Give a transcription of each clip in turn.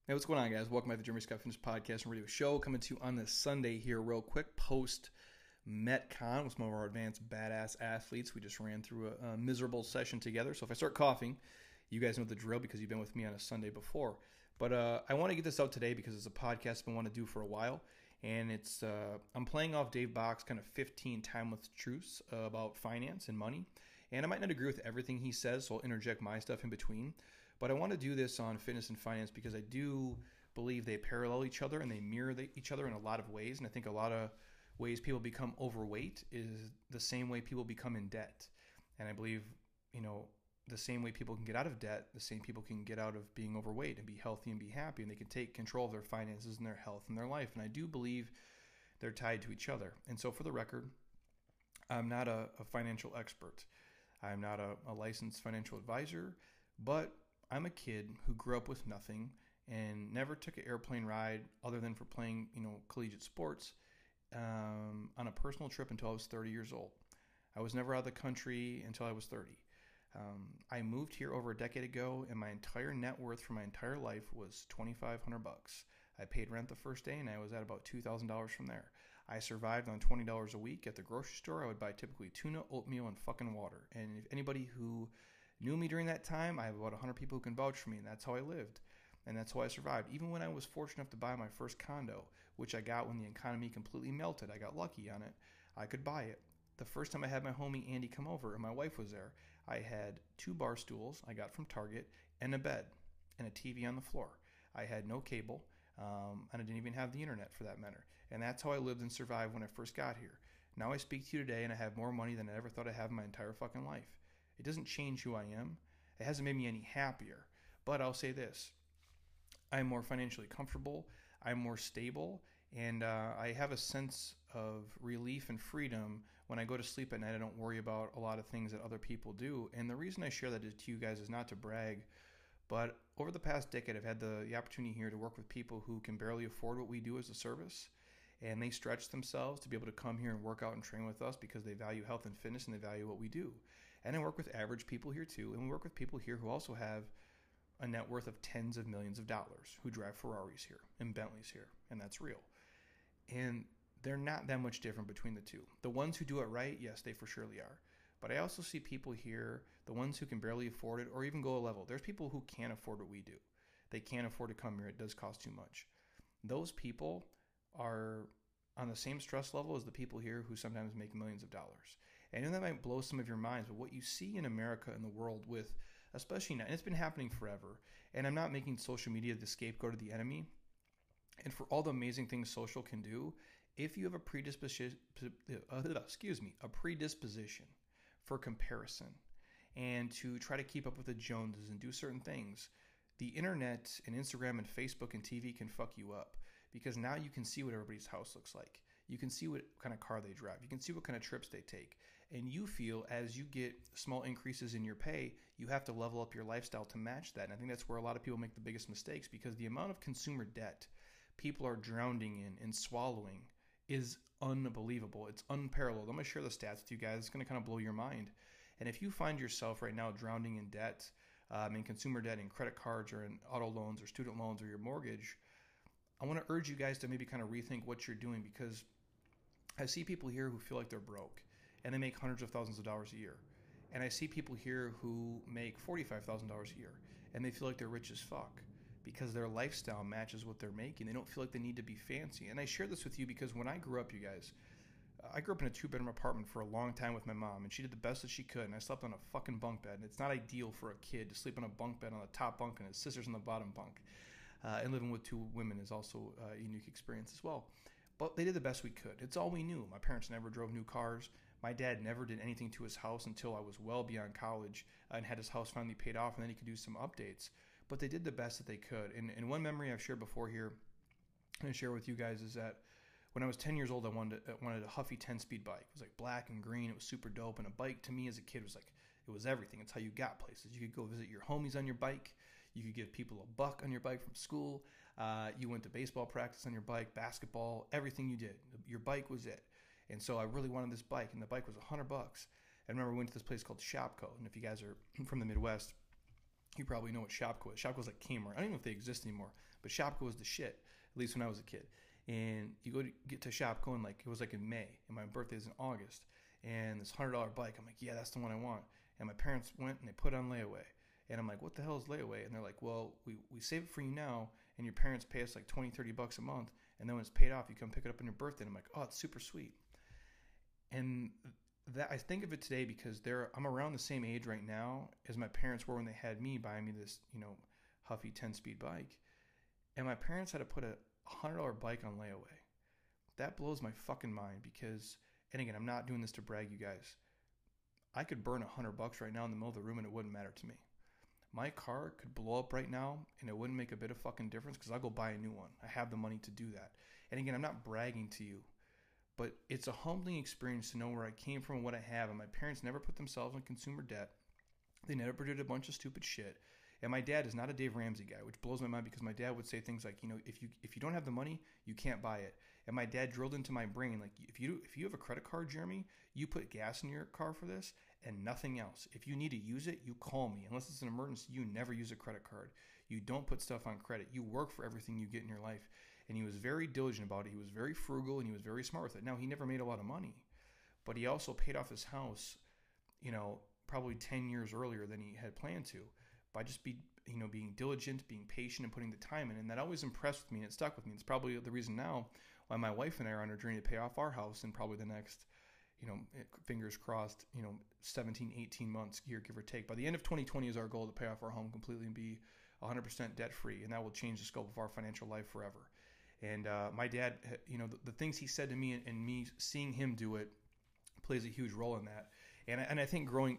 Hey, what's going on, guys? Welcome back to the Jeremy Scott Fitness Podcast and Radio Show. Coming to you on this Sunday here, real quick, post Metcon with some of our advanced badass athletes. We just ran through a miserable session together. So if I start coughing, you guys know the drill because you've been with me on a Sunday before. But I want to get this out today because it's a podcast I've been wanting to do for a while. And it's I'm playing off Dave Bach's kind of 15 timeless truths about finance and money. And I might not agree with everything he says, so I'll interject my stuff in between. But I want to do this on fitness and finance because I do believe they parallel each other and they mirror each other in a lot of ways. And I think a lot of ways people become overweight is the same way people become in debt. And I believe, the same way people can get out of debt, the same people can get out of being overweight and be healthy and be happy. And they can take control of their finances and their health and their life. And I do believe they're tied to each other. And so for the record, I'm not a financial expert. I'm not a licensed financial advisor, but I'm a kid who grew up with nothing and never took an airplane ride other than for playing, collegiate sports on a personal trip until I was 30 years old. I was never out of the country until I was 30. I moved here over a decade ago, and my entire net worth for my entire life was $2,500. I paid rent the first day, and I was at about $2,000 from there. I survived on $20 a week at the grocery store. I would buy typically tuna, oatmeal, and fucking water. And if anybody who knew me during that time, I have about 100 people who can vouch for me, and that's how I lived. And that's how I survived. Even when I was fortunate enough to buy my first condo, which I got when the economy completely melted, I got lucky on it, I could buy it. The first time I had my homie Andy come over and my wife was there, I had 2 bar stools I got from Target and a bed and a TV on the floor. I had no cable, and I didn't even have the internet for that matter. And that's how I lived and survived when I first got here. Now I speak to you today and I have more money than I ever thought I'd have in my entire fucking life. It doesn't change who I am. It hasn't made me any happier. But I'll say this. I'm more financially comfortable. I'm more stable. And I have a sense of relief and freedom when I go to sleep at night. I don't worry about a lot of things that other people do. And the reason I share that to you guys is not to brag. But over the past decade, I've had the opportunity here to work with people who can barely afford what we do as a service. And they stretch themselves to be able to come here and work out and train with us because they value health and fitness and they value what we do. And I work with average people here too. And we work with people here who also have a net worth of tens of millions of dollars, who drive Ferraris here and Bentleys here. And that's real. And they're not that much different between the two. The ones who do it right, yes, they for surely are. But I also see people here, the ones who can barely afford it or even go a level. There's people who can't afford what we do. They can't afford to come here. It does cost too much. Those people are on the same stress level as the people here who sometimes make millions of dollars. And that might blow some of your minds, but what you see in America and the world with, especially now, and it's been happening forever, and I'm not making social media the scapegoat of the enemy, and for all the amazing things social can do, if you have a predisposition for comparison and to try to keep up with the Joneses and do certain things, the internet and Instagram and Facebook and TV can fuck you up because now you can see what everybody's house looks like. You can see what kind of car they drive. You can see what kind of trips they take. And you feel as you get small increases in your pay, you have to level up your lifestyle to match that. And I think that's where a lot of people make the biggest mistakes because the amount of consumer debt people are drowning in and swallowing is unbelievable. It's unparalleled. I'm going to share the stats with you guys. It's going to kind of blow your mind. And if you find yourself right now drowning in debt, in consumer debt, in credit cards or in auto loans or student loans or your mortgage, I want to urge you guys to maybe kind of rethink what you're doing because I see people here who feel like they're broke and they make hundreds of thousands of dollars a year. And I see people here who make $45,000 a year and they feel like they're rich as fuck because their lifestyle matches what they're making. They don't feel like they need to be fancy. And I share this with you because when I grew up, you guys, I grew up in a 2-bedroom apartment for a long time with my mom, and she did the best that she could, and I slept on a fucking bunk bed. And it's not ideal for a kid to sleep on a bunk bed on the top bunk and his sister's on the bottom bunk. And living with 2 women is also a unique experience as well. But they did the best we could. It's all we knew. My parents never drove new cars. My dad never did anything to his house until I was well beyond college and had his house finally paid off, and then he could do some updates. But they did the best that they could. And one memory I've shared before here and share with you guys is that when I was 10 years old, I wanted a Huffy 10-speed bike. It was like black and green. It was super dope. And a bike to me as a kid was like, it was everything. It's how you got places. You could go visit your homies on your bike. You could give people a buck on your bike from school. You went to baseball practice on your bike, basketball, everything you did. Your bike was it. And so I really wanted this bike, and the bike was $100. I remember we went to this place called Shopko. And if you guys are from the Midwest, You probably know what Shopko is. Shopko was like Kmart. I don't even know if they exist anymore, but Shopko was the shit, at least when I was a kid. And you go to get to Shopko, and like it was like in May, and my birthday is in August, and this $100 bike, I'm like, yeah, that's the one I want. And my parents went and they put it on layaway, and I'm like, what the hell is layaway? And they're like, well, we save it for you now, and your parents pay us like $20-$30 a month, and then when it's paid off, you come pick it up on your birthday. And I'm like, oh, it's super sweet. And that I think of it today because I'm around the same age right now as my parents were when they had me buying me this, Huffy 10-speed bike. And my parents had to put a $100 bike on layaway. That blows my fucking mind because, and again, I'm not doing this to brag, you guys. I could burn $100 right now in the middle of the room and it wouldn't matter to me. My car could blow up right now and it wouldn't make a bit of fucking difference because I'll go buy a new one. I have the money to do that. And again, I'm not bragging to you, but it's a humbling experience to know where I came from and what I have. And my parents never put themselves in consumer debt. They never did a bunch of stupid shit. And my dad is not a Dave Ramsey guy, which blows my mind because my dad would say things like, if you don't have the money, you can't buy it. And my dad drilled into my brain, like, if you have a credit card, Jeremy, you put gas in your car for this and nothing else. If you need to use it, you call me. Unless it's an emergency, you never use a credit card. You don't put stuff on credit. You work for everything you get in your life. And he was very diligent about it. He was very frugal and he was very smart with it. Now, he never made a lot of money, but he also paid off his house, probably 10 years earlier than he had planned to by just being diligent, being patient, and putting the time in. And that always impressed me and it stuck with me. It's probably the reason now why my wife and I are on a journey to pay off our house in probably the next, fingers crossed, 17, 18 months, year, give or take. By the end of 2020 is our goal to pay off our home completely and be 100% debt free. And that will change the scope of our financial life forever. And my dad, the things he said to me and me seeing him do it plays a huge role in that. And I think growing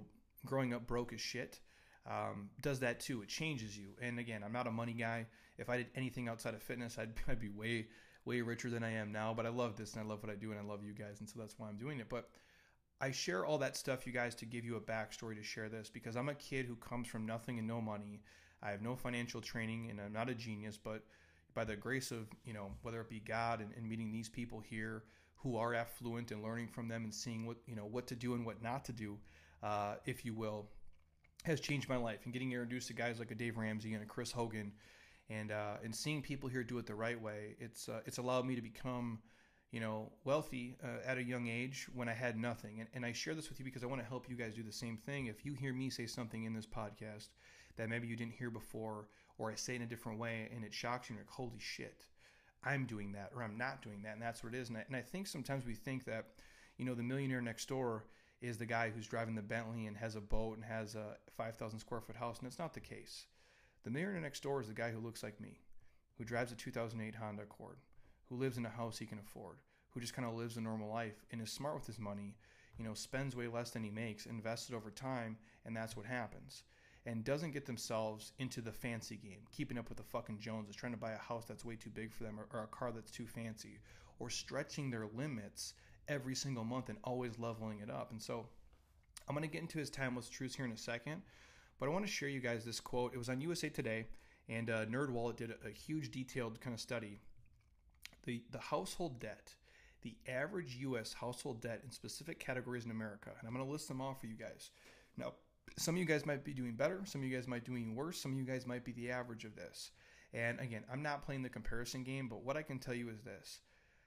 up broke as shit does that too. It changes you. And again, I'm not a money guy. If I did anything outside of fitness, I'd be way, way richer than I am now. But I love this and I love what I do and I love you guys. And so that's why I'm doing it. But I share all that stuff, you guys, to give you a backstory to share this because I'm a kid who comes from nothing and no money. I have no financial training and I'm not a genius, but by the grace of, whether it be God and meeting these people here who are affluent and learning from them and seeing what to do and what not to do, if you will, has changed my life. And getting introduced to guys like a Dave Ramsey and a Chris Hogan and seeing people here do it the right way, it's allowed me to become, wealthy at a young age when I had nothing. And I share this with you because I want to help you guys do the same thing. If you hear me say something in this podcast that maybe you didn't hear before, or I say in a different way and it shocks you and you're like, holy shit, I'm doing that or I'm not doing that. And that's what it is. And I think sometimes we think that, the millionaire next door is the guy who's driving the Bentley and has a boat and has a 5,000 square foot house. And it's not the case. The millionaire next door is the guy who looks like me, who drives a 2008 Honda Accord, who lives in a house he can afford, who just kind of lives a normal life and is smart with his money, spends way less than he makes, invests it over time, and that's what happens. And doesn't get themselves into the fancy game, keeping up with the fucking Joneses, trying to buy a house that's way too big for them or a car that's too fancy, or stretching their limits every single month and always leveling it up. And so I'm going to get into his timeless truths here in a second, but I want to share you guys this quote. It was on USA Today, and NerdWallet did a huge detailed kind of study. The household debt, the average U.S. household debt in specific categories in America, and I'm going to list them all for you guys. Now, some of you guys might be doing better. Some of you guys might be doing worse. Some of you guys might be the average of this. And again, I'm not playing the comparison game, but what I can tell you is this.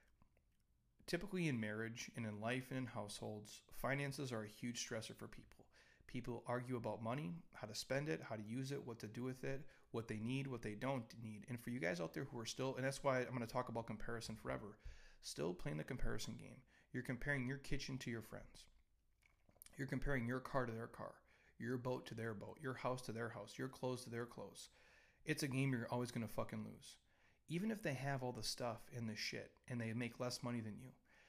Typically in marriage and in life and in households, finances are a huge stressor for people. People argue about money, how to spend it, how to use it, what to do with it, what they need, what they don't need. And for you guys out there who are still, and that's why I'm going to talk about comparison forever, still playing the comparison game. You're comparing your kitchen to your friends. You're comparing your car to their car. Your boat to their boat, your house to their house, your clothes to their clothes. It's a game you're always going to fucking lose. Even if they have all the stuff and the shit and they make less money than you.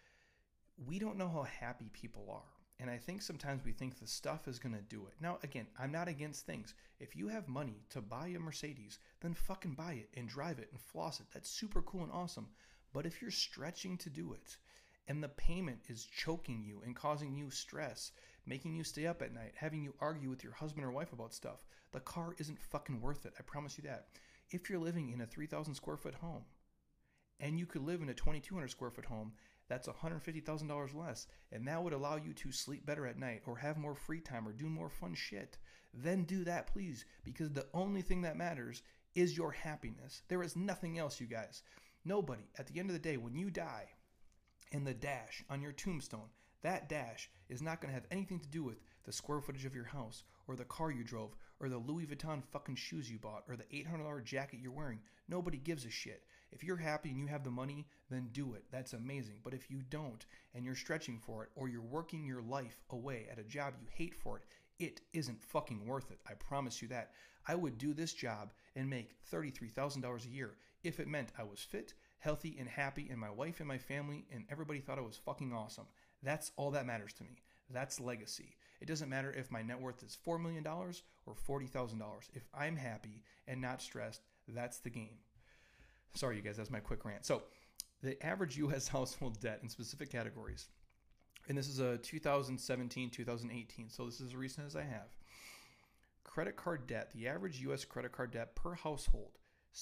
We don't know how happy people are. And I think sometimes we think the stuff is going to do it. Now, again, I'm not against things. If you have money to buy a Mercedes, then fucking buy it and drive it and floss it. That's super cool and awesome. But if you're stretching to do it and the payment is choking you and causing you stress, making you stay up at night, having you argue with your husband or wife about stuff, the car isn't fucking worth it. I promise you that. If you're living in a 3,000 square foot home and you could live in a 2,200 square foot home, That's $150,000 less. And that would allow you to sleep better at night or have more free time or do more fun shit. Then do that, please, because the only thing that matters is your happiness. There is nothing else, you guys. Nobody, at the end of the day, when you die, and the dash on your tombstone, that dash is not going to have anything to do with the square footage of your house or the car you drove or the Louis Vuitton fucking shoes you bought or the $800 jacket you're wearing. Nobody gives a shit. If you're happy and you have the money, then do it. That's amazing. But if you don't and you're stretching for it or you're working your life away at a job you hate for it, it isn't fucking worth it. I promise you that. I would do this job and make $33,000 a year if it meant I was fit, healthy, and happy, and my wife and my family and everybody thought I was fucking awesome. That's all that matters to me. That's legacy. It doesn't matter if my net worth is $4 million or $40,000. If I'm happy and not stressed, that's the game. Sorry, you guys, that's my quick rant. So the average U.S. household debt in specific categories, and this is a 2017, 2018, so this is as recent as I have. Credit card debt, the average U.S. credit card debt per household,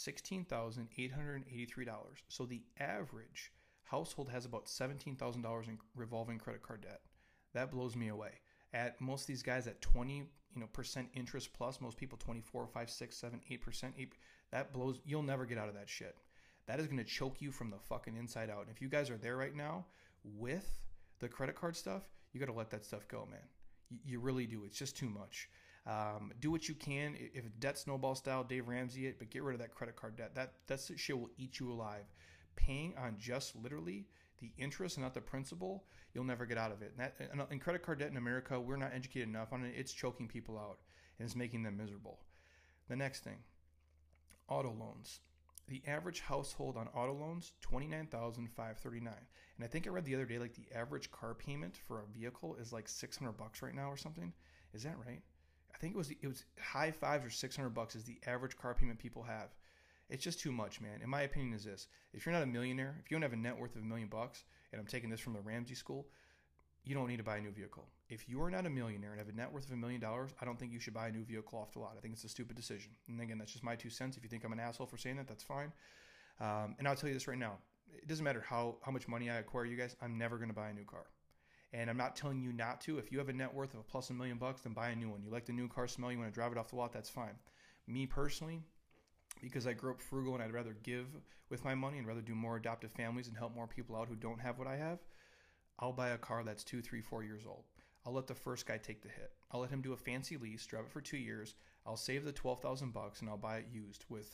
$16,883. So the average household has about $17,000 in revolving credit card debt. That blows me away. At most of these guys at 20% interest plus, most people 24, 5, 6, 7, 8%. That blows. You'll never get out of that shit. That is going to choke you from the fucking inside out. And if you guys are there right now with the credit card stuff, you got to let that stuff go, man. You really do. It's just too much. Do what you can. If debt snowball style, Dave Ramsey it, but get rid of that credit card debt. That shit will eat you alive. Paying on just literally the interest and not the principal, you'll never get out of it. And credit card debt in America, we're not educated enough on it. It's choking people out and it's making them miserable. The next thing, auto loans. The average household on auto loans, $29,539. And I think I read the other day, like the average car payment for a vehicle is like $600 right now or something. Is that right? I think it was high fives or $600 is the average car payment people have. It's just too much, man. In my opinion is this. If you're not a millionaire, if you don't have a net worth of $1 million, and I'm taking this from the Ramsey School, you don't need to buy a new vehicle. If you are not a millionaire and have a net worth of $1 million, I don't think you should buy a new vehicle off the lot. I think it's a stupid decision. And again, that's just my 2 cents. If you think I'm an asshole for saying that, that's fine. And I'll tell you this right now. It doesn't matter how much money I acquire, you guys, I'm never going to buy a new car. And I'm not telling you not to. If you have a net worth of plus $1 million, then buy a new one. You like the new car smell, you want to drive it off the lot, that's fine. Me personally, because I grew up frugal and I'd rather give with my money and rather do more adoptive families and help more people out who don't have what I have, I'll buy a car that's 2, 3, 4 years old. I'll let the first guy take the hit. I'll let him do a fancy lease, drive it for 2 years. I'll save the $12,000 and I'll buy it used with,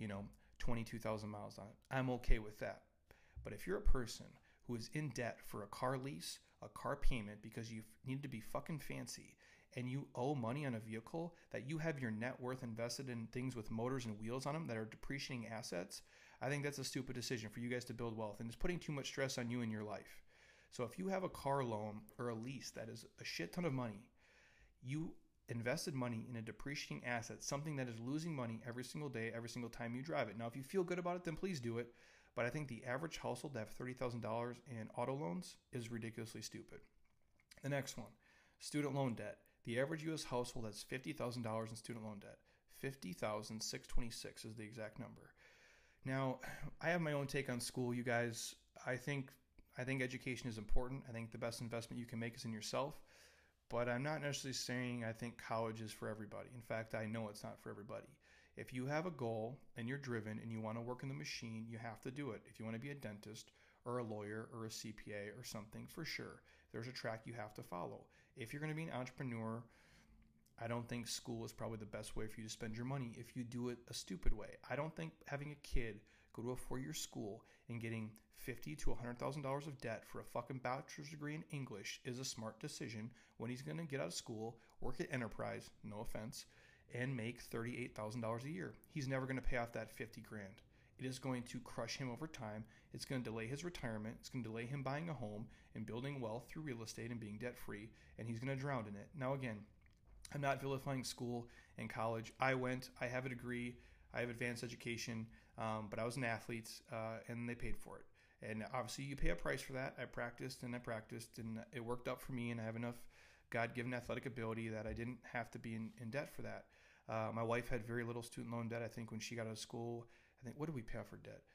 22,000 miles on it. I'm okay with that. But if you're a person who is in debt for a car lease, a car payment because you need to be fucking fancy, and you owe money on a vehicle that you have your net worth invested in things with motors and wheels on them that are depreciating assets, I think that's a stupid decision for you guys to build wealth, and it's putting too much stress on you in your life. So if you have a car loan or a lease that is a shit ton of money, you invested money in a depreciating asset, something that is losing money every single day, every single time you drive it. Now, if you feel good about it, then please do it. But I think the average household to have $30,000 in auto loans is ridiculously stupid. The next one, student loan debt. The average U.S. household has $50,000 in student loan debt. $50,626 is the exact number. Now, I have my own take on school, you guys. I think education is important. I think the best investment you can make is in yourself. But I'm not necessarily saying I think college is for everybody. In fact, I know it's not for everybody. If you have a goal and you're driven and you want to work in the machine, you have to do it. If you want to be a dentist or a lawyer or a CPA or something, for sure, there's a track you have to follow. If you're going to be an entrepreneur, I don't think school is probably the best way for you to spend your money if you do it a stupid way. I don't think having a kid go to a 4-year school and getting $50,000 to $100,000 of debt for a fucking bachelor's degree in English is a smart decision when he's going to get out of school, work at Enterprise, no offense, and make $38,000 a year. He's never going to pay off that $50,000. It is going to crush him over time. It's going to delay his retirement. It's going to delay him buying a home and building wealth through real estate and being debt free, and he's going to drown in it. Now again, I'm not vilifying school and college. I have a degree, I have advanced education, but I was an athlete and they paid for it. And obviously you pay a price for that. I practiced and it worked out for me, and I have enough God-given athletic ability that I didn't have to be in debt for that. My wife had very little student loan debt. I think when she got out of school, what did we pay off for debt?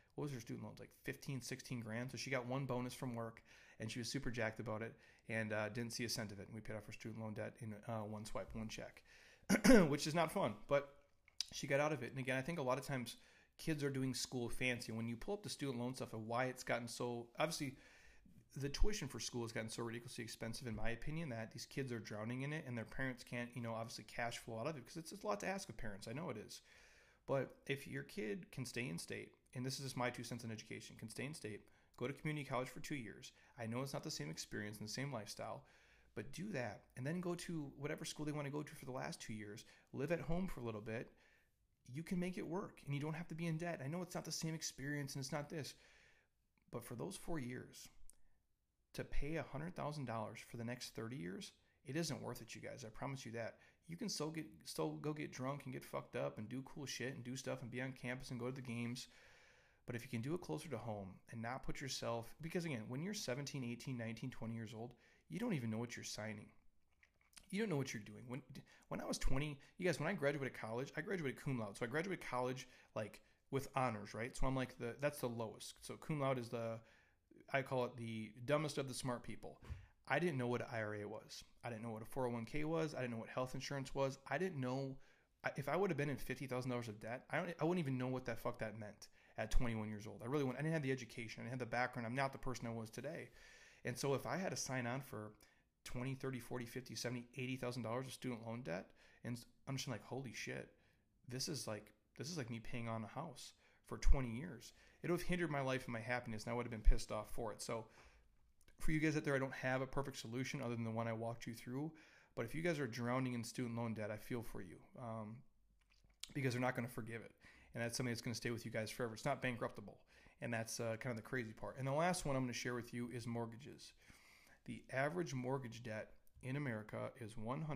what was her student loans, like 15, 16 grand. So she got one bonus from work, and she was super jacked about it, and didn't see a cent of it. And we paid off her student loan debt in one swipe, one check, which is not fun, but she got out of it. And again, I think a lot of times kids are doing school fancy. When you pull up the student loan stuff and why it's gotten so, obviously the tuition for school has gotten so ridiculously expensive, in my opinion, that these kids are drowning in it, and their parents can't, obviously cash flow out of it, because it's a lot to ask of parents. I know it is. But if your kid can stay in state, and this is just my 2 cents on education, can stay in state, go to community college for 2 years. I know it's not the same experience and the same lifestyle, but do that, and then go to whatever school they want to go to for the last 2 years, live at home for a little bit. You can make it work, and you don't have to be in debt. I know it's not the same experience, and it's not this, but for those 4 years, to pay $100,000 for the next 30 years, it isn't worth it, you guys. I promise you that. You can still go get drunk and get fucked up and do cool shit and do stuff and be on campus and go to the games. But if you can do it closer to home and not put yourself, because again, when you're 17, 18, 19, 20 years old, you don't even know what you're signing. You don't know what you're doing. When I was 20, you guys, when I graduated college, I graduated cum laude. So I graduated college like with honors, right? So I'm like that's the lowest. So cum laude is I call it the dumbest of the smart people. I didn't know what an IRA was. I didn't know what a 401k was. I didn't know what health insurance was. I didn't know if I would have been in $50,000 of debt. I wouldn't even know what the fuck that meant at 21 years old. I really wouldn't. I didn't have the education. I didn't have the background. I'm not the person I was today. And so if I had to sign on for 20, 30, 40, 50, 70, $80,000 of student loan debt, and I'm just like, holy shit, this is like me paying on a house for 20 years. It would have hindered my life and my happiness, and I would have been pissed off for it. So for you guys out there, I don't have a perfect solution other than the one I walked you through. But if you guys are drowning in student loan debt, I feel for you, because they're not going to forgive it. And that's something that's going to stay with you guys forever. It's not bankruptable. And that's kind of the crazy part. And the last one I'm going to share with you is mortgages. The average mortgage debt in America is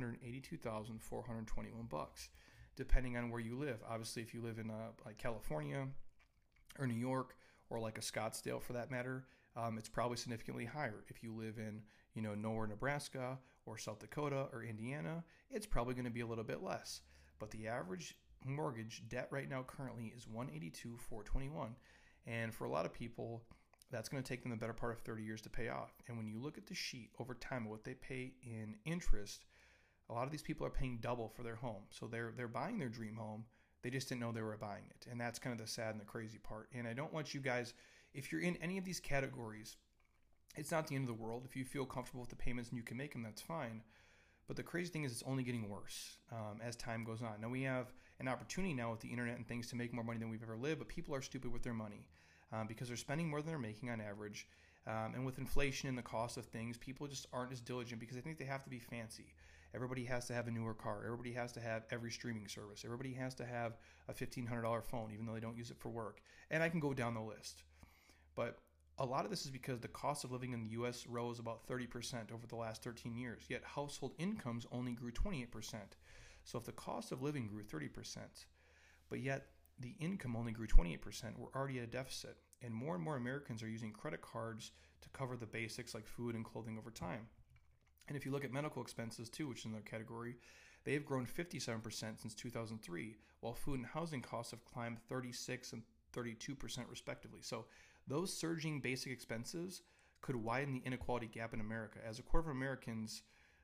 $182,421, depending on where you live. Obviously, if you live in like California or New York, or like a Scottsdale for that matter, it's probably significantly higher. If you live in, nowhere Nebraska or South Dakota or Indiana, it's probably going to be a little bit less. But the average mortgage debt right now currently is $182,421. And for a lot of people, that's going to take them the better part of 30 years to pay off. And when you look at the sheet over time of what they pay in interest, a lot of these people are paying double for their home. So they're buying their dream home. They just didn't know they were buying it. And that's kind of the sad and the crazy part. And I don't want you guys, if you're in any of these categories, it's not the end of the world. If you feel comfortable with the payments and you can make them, that's fine. But the crazy thing is it's only getting worse as time goes on. Now we have an opportunity now with the internet and things to make more money than we've ever lived, but people are stupid with their money because they're spending more than they're making on average. And with inflation and the cost of things, people just aren't as diligent because they think they have to be fancy. Everybody has to have a newer car. Everybody has to have every streaming service. Everybody has to have a $1,500 phone, even though they don't use it for work. And I can go down the list. But a lot of this is because the cost of living in the U.S. rose about 30% over the last 13 years, yet household incomes only grew 28%. So if the cost of living grew 30%, but yet the income only grew 28%, we're already at a deficit. And more Americans are using credit cards to cover the basics like food and clothing over time. And if you look at medical expenses too, which is another category, they have grown 57% since 2003, while food and housing costs have climbed 36 and 32% respectively. So those surging basic expenses could widen the inequality gap in America, as a quarter of Americans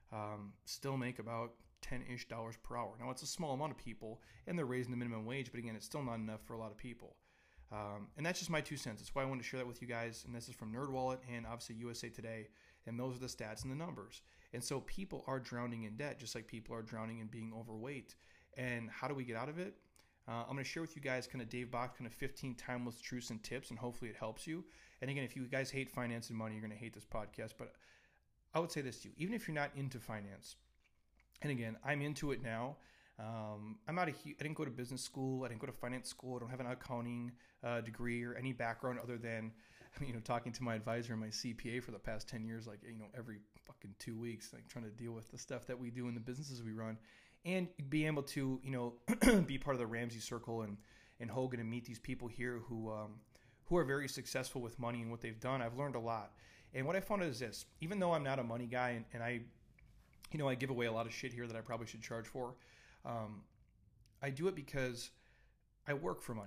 still make about $10-ish per hour. Now, it's a small amount of people, and they're raising the minimum wage, but again, it's still not enough for a lot of people. And that's just my 2 cents. That's why I wanted to share that with you guys, and this is from NerdWallet and obviously USA Today, and those are the stats and the numbers. And so people are drowning in debt, just like people are drowning in being overweight. And how do we get out of it? I'm going to share with you guys kind of Dave Bach, kind of 15 timeless truths and tips, and hopefully it helps you. And again, if you guys hate finance and money, you're going to hate this podcast. But I would say this to you, even if you're not into finance, and again, I'm into it now. I didn't go to business school. I didn't go to finance school. I don't have an accounting degree or any background other than, talking to my advisor and my CPA for the past 10 years, like, every fucking 2 weeks, like trying to deal with the stuff that we do in the businesses we run. And being able to, be part of the Ramsey Circle and Hogan and meet these people here who are very successful with money and what they've done. I've learned a lot. And what I found is this: even though I'm not a money guy and I give away a lot of shit here that I probably should charge for, I do it because I work for money.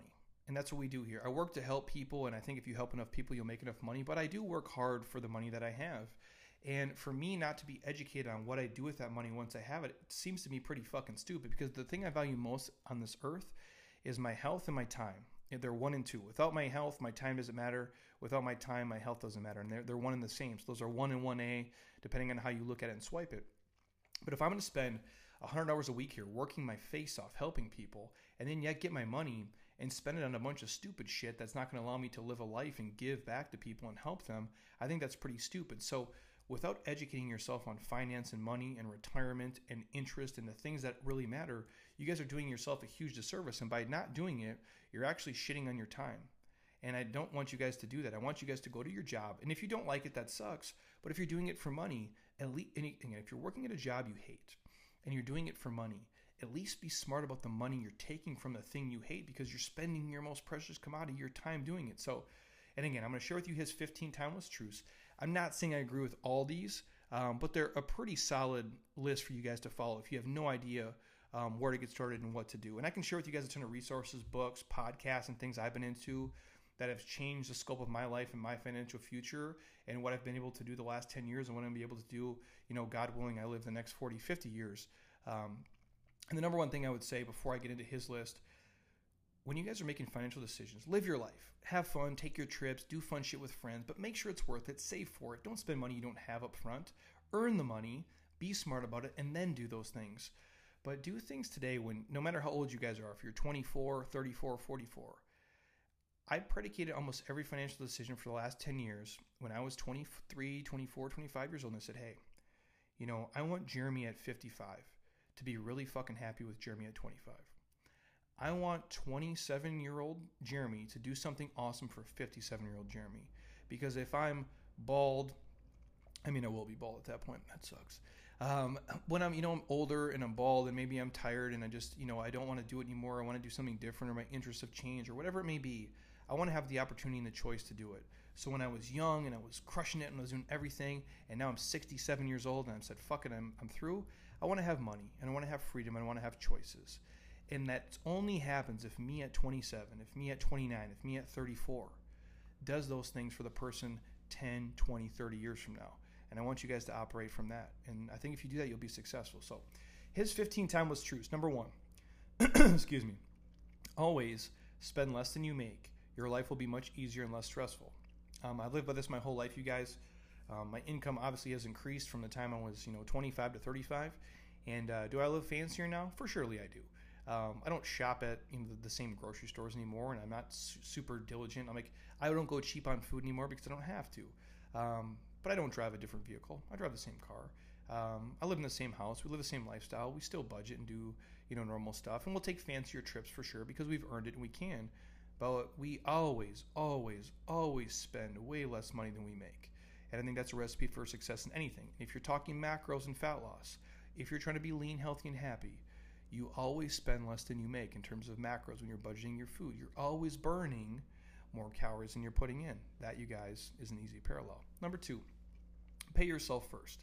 And that's what we do here. I work to help people, and I think if you help enough people, you'll make enough money. But I do work hard for the money that I have. And for me not to be educated on what I do with that money once I have it, it seems to me pretty fucking stupid, because the thing I value most on this earth is my health and my time. They're one and two. Without my health, my time doesn't matter. Without my time, my health doesn't matter. And they're one and the same. So those are 1 and 1A, depending on how you look at it and swipe it. But if I'm going to spend 100 hours a week here working my face off, helping people, and then yet get my money and spend it on a bunch of stupid shit that's not going to allow me to live a life and give back to people and help them, I think that's pretty stupid. So without educating yourself on finance and money and retirement and interest and the things that really matter, you guys are doing yourself a huge disservice. And by not doing it, you're actually shitting on your time. And I don't want you guys to do that. I want you guys to go to your job. And if you don't like it, that sucks. But if you're doing it for money, at least, and if you're working at a job you hate and you're doing it for money, at least be smart about the money you're taking from the thing you hate, because you're spending your most precious commodity, your time, doing it. So, and again, I'm going to share with you his 15 timeless truths. I'm not saying I agree with all these, but they're a pretty solid list for you guys to follow if you have no idea where to get started and what to do. And I can share with you guys a ton of resources, books, podcasts, and things I've been into that have changed the scope of my life and my financial future, and what I've been able to do the last 10 years and what I'm going to be able to do, God willing, I live the next 40, 50 years. And the number one thing I would say before I get into his list, when you guys are making financial decisions, live your life. Have fun, take your trips, do fun shit with friends, but make sure it's worth it. Save for it. Don't spend money you don't have up front. Earn the money, be smart about it, and then do those things. But do things today when, no matter how old you guys are, if you're 24, 34, 44, I predicated almost every financial decision for the last 10 years when I was 23, 24, 25 years old, and I said, hey, I want Jeremy at 55 to be really fucking happy with Jeremy at 25. I want 27-year-old Jeremy to do something awesome for 57-year-old Jeremy. Because if I'm bald, I will be bald at that point. That sucks. When I'm older and I'm bald and maybe I'm tired and I just, I don't want to do it anymore. I want to do something different, or my interests have changed, or whatever it may be. I want to have the opportunity and the choice to do it. So when I was young and I was crushing it and I was doing everything, and now I'm 67 years old and I've said, fuck it, I'm through. I want to have money, and I want to have freedom, and I want to have choices. And that only happens if me at 27, if me at 29, if me at 34 does those things for the person 10, 20, 30 years from now. And I want you guys to operate from that. And I think if you do that, you'll be successful. So his 15 timeless truths. Number one, excuse me, always spend less than you make. Your life will be much easier and less stressful. I've lived by this my whole life, you guys. My income obviously has increased from the time I was 25 to 35. And do I live fancier now? For surely I do. I don't shop at the same grocery stores anymore, and I'm not super diligent. I don't go cheap on food anymore because I don't have to. But I don't drive a different vehicle. I drive the same car. I live in the same house. We live the same lifestyle. We still budget and do normal stuff, and we'll take fancier trips for sure because we've earned it and we can. But we always, always, always spend way less money than we make. And I think that's a recipe for success in anything. If you're talking macros and fat loss, if you're trying to be lean, healthy, and happy, you always spend less than you make in terms of macros when you're budgeting your food. You're always burning more calories than you're putting in. That, you guys, is an easy parallel. Number two, pay yourself first.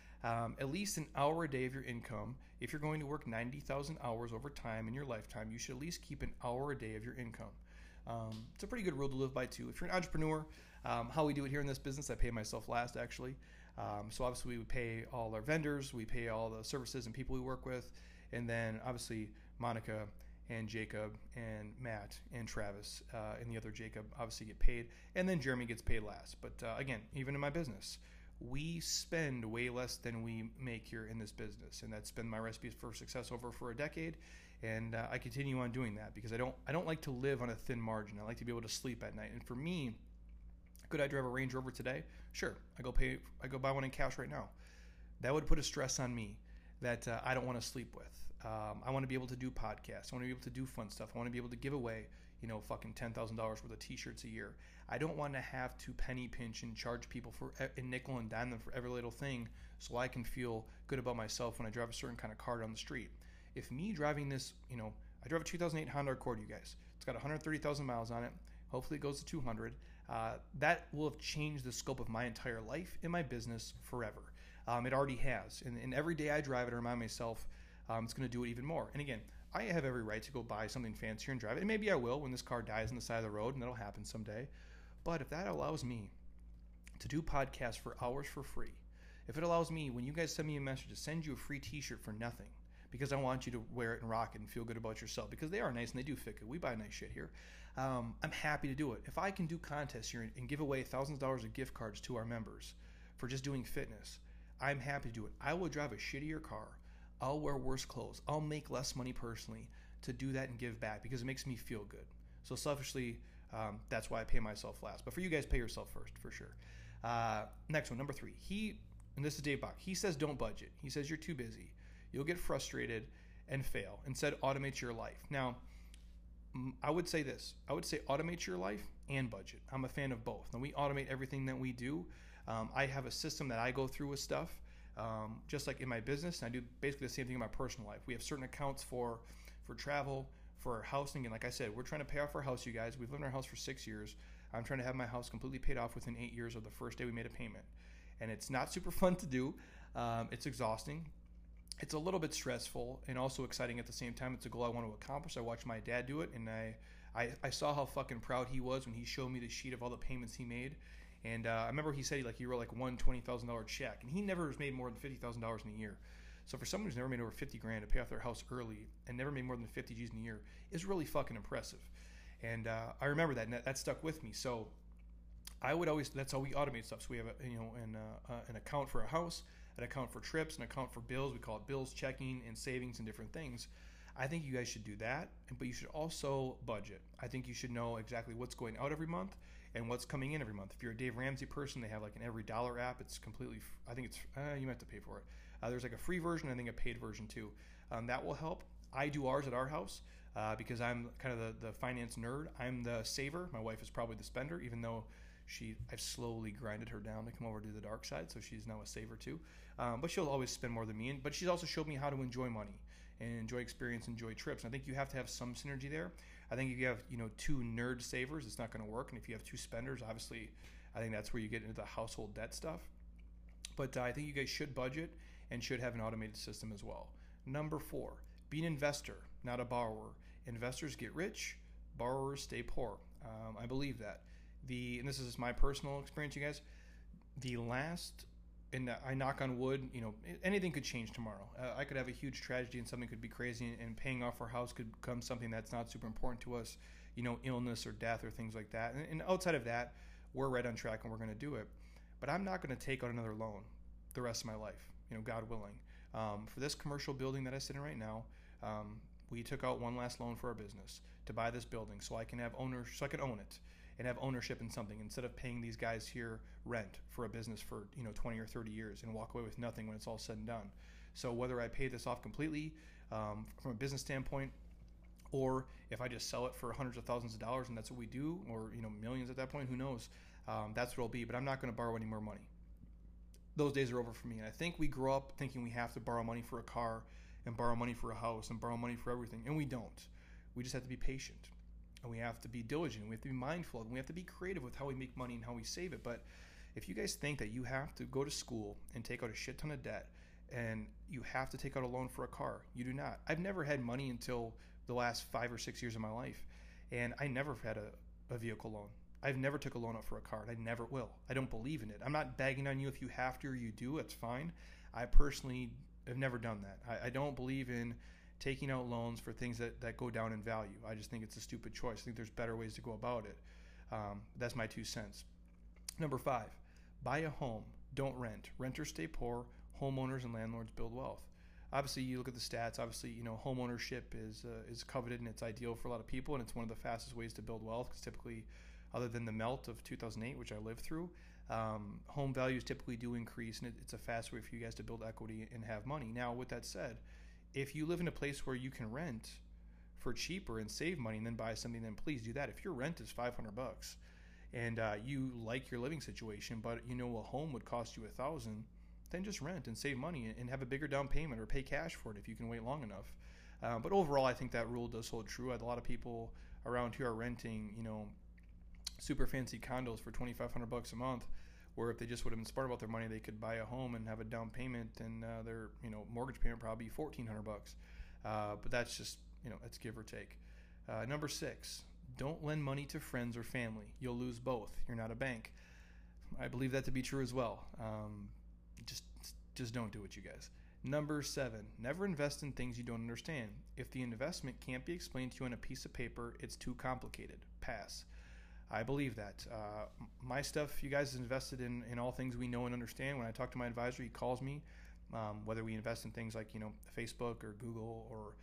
At least an hour a day of your income. If you're going to work 90,000 hours over time in your lifetime, you should at least keep an hour a day of your income. It's a pretty good rule to live by too. If you're an entrepreneur, how we do it here in this business, I pay myself last actually. So obviously we pay all our vendors, we pay all the services and people we work with. And then obviously Monica and Jacob and Matt and Travis and the other Jacob obviously get paid. And then Jeremy gets paid last. But again, even in my business, we spend way less than we make here in this business. And that's been my recipe for success for a decade. And I continue on doing that because I don't like to live on a thin margin. I like to be able to sleep at night. And for me, could I drive a Range Rover today? Sure. I go buy one in cash right now. That would put a stress on me that I don't want to sleep with. I want to be able to do podcasts. I want to be able to do fun stuff. I want to be able to give away, fucking $10,000 worth of t-shirts a year. I don't want to have to penny pinch and charge people for a nickel and dime them for every little thing so I can feel good about myself when I drive a certain kind of car down the street. If me driving this, I drive a 2008 Honda Accord, you guys. It's got 130,000 miles on it. Hopefully it goes to 200. That will have changed the scope of my entire life and my business forever. It already has. And every day I drive it, I remind myself it's going to do it even more. And again, I have every right to go buy something fancier and drive it. And maybe I will when this car dies on the side of the road, and that'll happen someday. But if that allows me to do podcasts for hours for free, if it allows me, when you guys send me a message, to send you a free t-shirt for nothing, because I want you to wear it and rock it and feel good about yourself, because they are nice and they do fit good. We buy nice shit here. I'm happy to do it. If I can do contests here and give away thousands of dollars of gift cards to our members for just doing fitness, I'm happy to do it. I will drive a shittier car. I'll wear worse clothes. I'll make less money personally to do that and give back, because it makes me feel good. So selfishly, that's why I pay myself last. But for you guys, pay yourself first, for sure. Next one, number 3. And this is Dave Bach. He says don't budget. He says you're too busy. You'll get frustrated and fail. Instead, automate your life. Now, I would say this. I would say automate your life and budget. I'm a fan of both. And we automate everything that we do. I have a system that I go through with stuff, just like in my business. And I do basically the same thing in my personal life. We have certain accounts for travel, for housing. And like I said, we're trying to pay off our house, you guys. We've lived in our house for 6 years. I'm trying to have my house completely paid off within 8 years of the first day we made a payment. And it's not super fun to do. It's exhausting. It's a little bit stressful and also exciting at the same time. It's a goal I want to accomplish. I watched my dad do it, and I saw how fucking proud he was when he showed me the sheet of all the payments he made. And I remember he said he wrote like one $20,000 check, and he never has made more than $50,000 in a year. So for someone who's never made over $50,000 to pay off their house early and never made more than 50 G's in a year is really fucking impressive. And I remember that, and that stuck with me. So I would always, that's how we automate stuff. So we have an account for a house, an account for trips, an account for bills. We call it bills, checking, and savings, and different things. I think you guys should do that, but you should also budget. I think you should know exactly what's going out every month and what's coming in every month. If you're a Dave Ramsey person, they have like an Every Dollar app. It's completely, I think it's, you might have to pay for it. There's like a free version, I think a paid version too. That will help. I do ours at our house because I'm kind of the finance nerd. I'm the saver. My wife is probably the spender, even though I've slowly grinded her down to come over to the dark side, so she's now a saver too. But she'll always spend more than me. But she's also showed me how to enjoy money and enjoy experience, enjoy trips. And I think you have to have some synergy there. I think if you have 2 nerd savers, it's not going to work. And if you have 2 spenders, obviously, I think that's where you get into the household debt stuff. But I think you guys should budget and should have an automated system as well. Number 4, be an investor, not a borrower. Investors get rich, borrowers stay poor. I believe that. And this is my personal experience, you guys, and I knock on wood, anything could change tomorrow. I could have a huge tragedy and something could be crazy, and paying off our house could become something that's not super important to us, illness or death or things like that. And outside of that, we're right on track and we're going to do it. But I'm not going to take out another loan the rest of my life, God willing. For this commercial building that I sit in right now, we took out one last loan for our business to buy this building so I can own it and have ownership in something instead of paying these guys here rent for a business for 20 or 30 years and walk away with nothing when it's all said and done. So whether I pay this off completely from a business standpoint, or if I just sell it for hundreds of thousands of dollars and that's what we do, or millions at that point, who knows, that's what it'll be. But I'm not going to borrow any more money. Those days are over for me. And I think we grow up thinking we have to borrow money for a car and borrow money for a house and borrow money for everything, and we don't. We just have to be patient. And we have to be diligent. We have to be mindful. And we have to be creative with how we make money and how we save it. But if you guys think that you have to go to school and take out a shit ton of debt and you have to take out a loan for a car, you do not. I've never had money until the last 5 or 6 years of my life. And I never had a vehicle loan. I've never took a loan out for a car, and I never will. I don't believe in it. I'm not bagging on you if you have to or you do. It's fine. I personally have never done that. I don't believe in taking out loans for things that go down in value. I just think it's a stupid choice. I think there's better ways to go about it. That's my 2 cents. Number 5, buy a home. Don't rent. Renters stay poor. Homeowners and landlords build wealth. Obviously, you look at the stats. Obviously, home ownership is coveted and it's ideal for a lot of people, and it's one of the fastest ways to build wealth because typically, other than the melt of 2008, which I lived through, home values typically do increase, and it's a fast way for you guys to build equity and have money. Now, with that said, if you live in a place where you can rent for cheaper and save money and then buy something, then please do that. If your rent is $500 and you like your living situation, but a home would cost you $1,000, then just rent and save money and have a bigger down payment or pay cash for it if you can wait long enough. But overall, I think that rule does hold true. A lot of people around here are renting, super fancy condos for $2,500 a month, where if they just would have been smart about their money, they could buy a home and have a down payment, and their mortgage payment probably be $1,400. But that's just that's give or take. Number 6, don't lend money to friends or family. You'll lose both. You're not a bank. I believe that to be true as well. Just don't do it, you guys. Number 7, never invest in things you don't understand. If the investment can't be explained to you on a piece of paper, it's too complicated. Pass. I believe that. My stuff, you guys invested in all things we know and understand. When I talk to my advisor, he calls me, whether we invest in things like, Facebook or Google, or,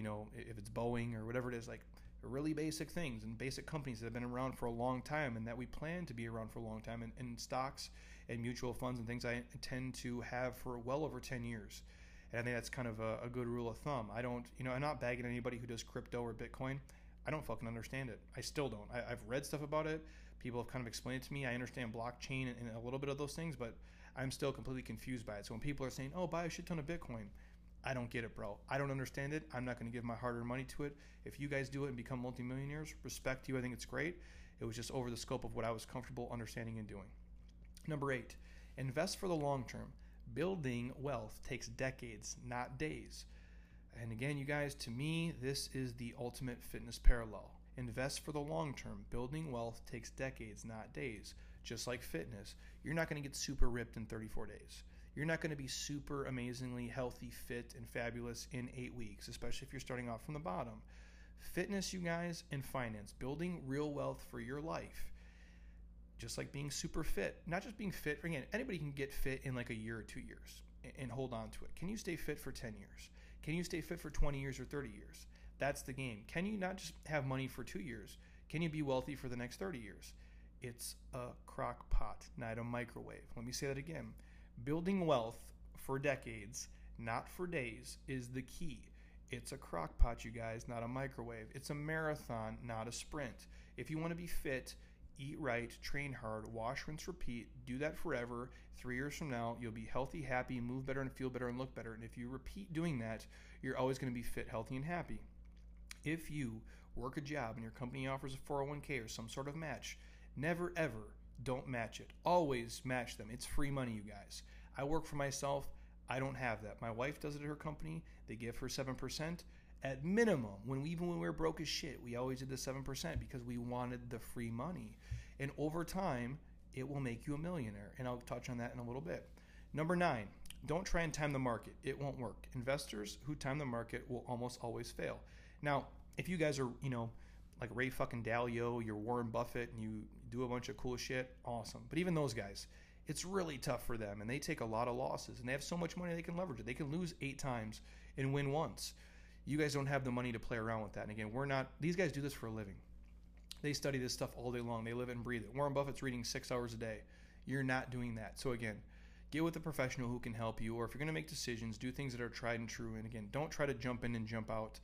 if it's Boeing or whatever it is, like really basic things and basic companies that have been around for a long time and that we plan to be around for a long time, and stocks and mutual funds and things I intend to have for well over 10 years. And I think that's kind of a good rule of thumb. I'm not bagging anybody who does crypto or Bitcoin. I don't fucking understand it. I still don't. I've read stuff about it. People have kind of explained it to me. I understand blockchain and a little bit of those things, but I'm still completely confused by it. So when people are saying, oh, buy a shit ton of Bitcoin, I don't get it, bro. I don't understand it. I'm not going to give my hard-earned money to it. If you guys do it and become multimillionaires, respect you. I think it's great. It was just over the scope of what I was comfortable understanding and doing. Number 8, invest for the long term. Building wealth takes decades, not days. And again, you guys, to me, this is the ultimate fitness parallel. Invest for the long term. Building wealth takes decades, not days. Just like fitness, you're not going to get super ripped in 34 days. You're not going to be super amazingly healthy, fit, and fabulous in 8 weeks, especially if you're starting off from the bottom. Fitness, you guys, and finance, building real wealth for your life. Just like being super fit, not just being fit. Again, anybody can get fit in like a year or 2 years and hold on to it. Can you stay fit for 10 years? Can you stay fit for 20 years or 30 years? That's the game. Can you not just have money for 2 years? Can you be wealthy for the next 30 years? It's a crock pot, not a microwave. Let me say that again. Building wealth for decades, not for days, is the key. It's a crock pot, you guys, not a microwave. It's a marathon, not a sprint. If you want to be fit, eat right, train hard, wash, rinse, repeat. Do that forever. 3 years from now, you'll be healthy, happy, move better, and feel better, and look better. And if you repeat doing that, you're always going to be fit, healthy, and happy. If you work a job and your company offers a 401k or some sort of match, never, ever don't match it. Always match them. It's free money, you guys. I work for myself. I don't have that. My wife does it at her company. They give her 7%. At minimum, even when we were broke as shit, we always did the 7% because we wanted the free money. And over time, it will make you a millionaire. And I'll touch on that in a little bit. Number 9, don't try and time the market. It won't work. Investors who time the market will almost always fail. Now, if you guys are, like Ray fucking Dalio, you're Warren Buffett, and you do a bunch of cool shit, awesome. But even those guys, it's really tough for them, and they take a lot of losses, and they have so much money they can leverage it. They can lose 8 times and win once. You guys don't have the money to play around with that. And again, these guys do this for a living. They study this stuff all day long. They live it and breathe it. Warren Buffett's reading 6 hours a day. You're not doing that. So again, get with a professional who can help you, or if you're going to make decisions, do things that are tried and true. And again, don't try to jump in and jump out.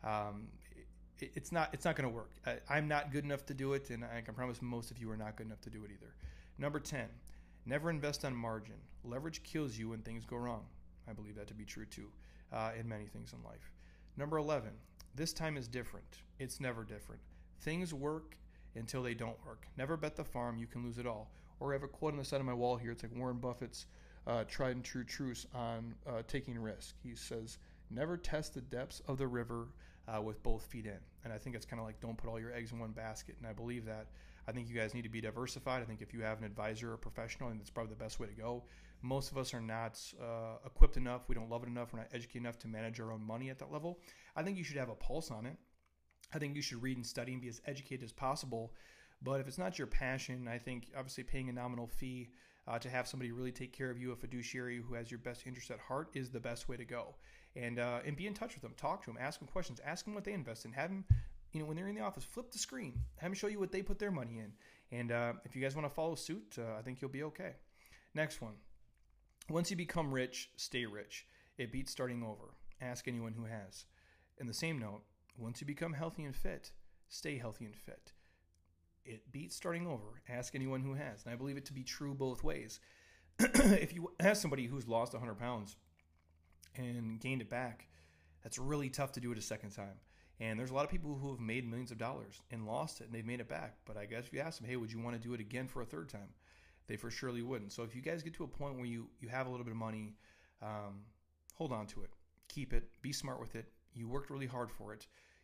It's not going to work. I'm not good enough to do it, and I can promise most of you are not good enough to do it either. Number 10, never invest on margin. Leverage kills you when things go wrong. I believe that to be true too, in many things in life. Number 11, this time is different. It's never different. Things work until they don't work. Never bet the farm. You can lose it all. Or I have a quote on the side of my wall here. It's like Warren Buffett's tried and true truths on taking risk. He says, never test the depths of the river with both feet in. And I think it's kind of like don't put all your eggs in one basket. And I believe that. I think you guys need to be diversified. I think if you have an advisor or professional, I think that's probably the best way to go. Most of us are not equipped enough. We don't love it enough. We're not educated enough to manage our own money at that level. I think you should have a pulse on it. I think you should read and study and be as educated as possible. But if it's not your passion, I think obviously paying a nominal fee to have somebody really take care of you, a fiduciary who has your best interest at heart, is the best way to go. And be in touch with them. Talk to them. Ask them questions. Ask them what they invest in. Have them, when they're in the office, flip the screen. Have them show you what they put their money in. And if you guys want to follow suit, I think you'll be okay. Next one. Once you become rich, stay rich. It beats starting over. Ask anyone who has. In the same note, once you become healthy and fit, stay healthy and fit. It beats starting over. Ask anyone who has. And I believe it to be true both ways. If you ask somebody who's lost 100 pounds and gained it back, that's really tough to do it a second time. And there's a lot of people who have made millions of dollars and lost it, and they've made it back. But I guess if you ask them, hey, would you want to do it again for a third time? They for surely wouldn't. So if you guys get to a point where you have a little bit of money, hold on to it. Keep it. Be smart with it. You worked really hard for it.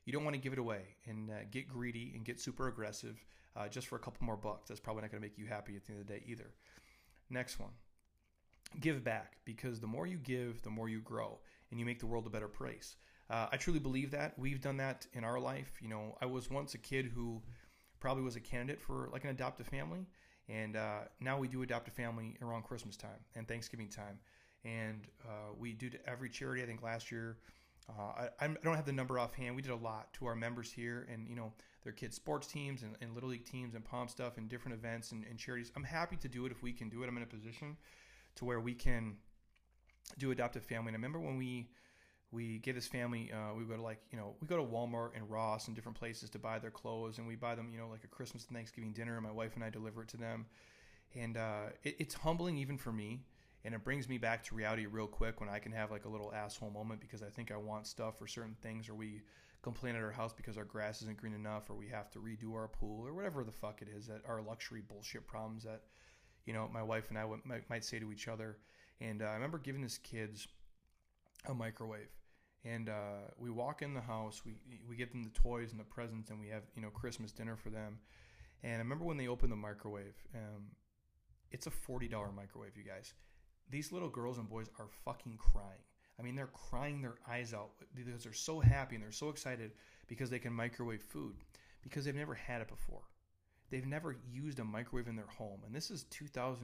You don't want to give it away and get greedy and get super aggressive just for a couple more bucks. That's probably not going to make you happy at the end of the day either. Next one, give back, because the more you give, the more you grow, and you make the world a better place. I truly believe that. We've done that in our life. I was once a kid who probably was a candidate for like an adoptive family, and now we do adopt a family around Christmas time and Thanksgiving time, and we do to every charity. I think last year, I don't have the number offhand. We did a lot to our members here, and their kids' sports teams and little league teams and pom stuff and different events and charities. I'm happy to do it if we can do it. I'm in a position to where we can do adoptive family. And I remember when we gave this family, we go to we go to Walmart and Ross and different places to buy their clothes, and we buy them, like a Christmas and Thanksgiving dinner, and my wife and I deliver it to them. And it's humbling even for me, and it brings me back to reality real quick when I can have like a little asshole moment because I think I want stuff or certain things, or we complain at our house because our grass isn't green enough, or we have to redo our pool, or whatever the fuck it is, that our luxury bullshit problems that my wife and I might say to each other. And I remember giving these kids a microwave, and we walk in the house, we give them the toys and the presents, and we have Christmas dinner for them. And I remember when they opened the microwave, it's a $40 microwave, you guys. These little girls and boys are fucking crying. I mean, they're crying their eyes out because they're so happy and they're so excited because they can microwave food, because they've never had it before. They've never used a microwave in their home. And this is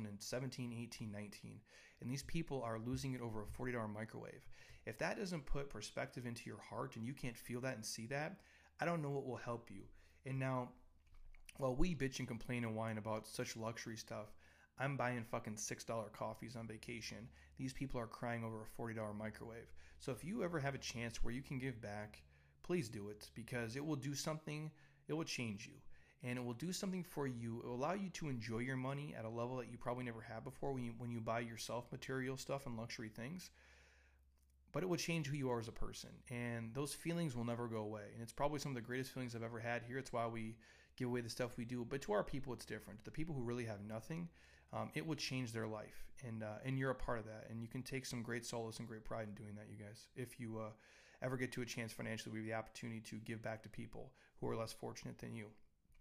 2017, 18, 19. And these people are losing it over a $40 microwave. If that doesn't put perspective into your heart and you can't feel that and see that, I don't know what will help you. And now, while we bitch and complain and whine about such luxury stuff, I'm buying fucking $6 coffees on vacation. These people are crying over a $40 microwave. So if you ever have a chance where you can give back, please do it, because it will do something. It will change you, and it will do something for you. It will allow you to enjoy your money at a level that you probably never had before when you buy yourself material stuff and luxury things. But it will change who you are as a person, and those feelings will never go away. And it's probably some of the greatest feelings I've ever had here. It's why we give away the stuff we do. But to our people, it's different. The people who really have nothing, it will change their life, and you're a part of that, and you can take some great solace and great pride in doing that, you guys. If you ever get to a chance financially, we have the opportunity to give back to people who are less fortunate than you.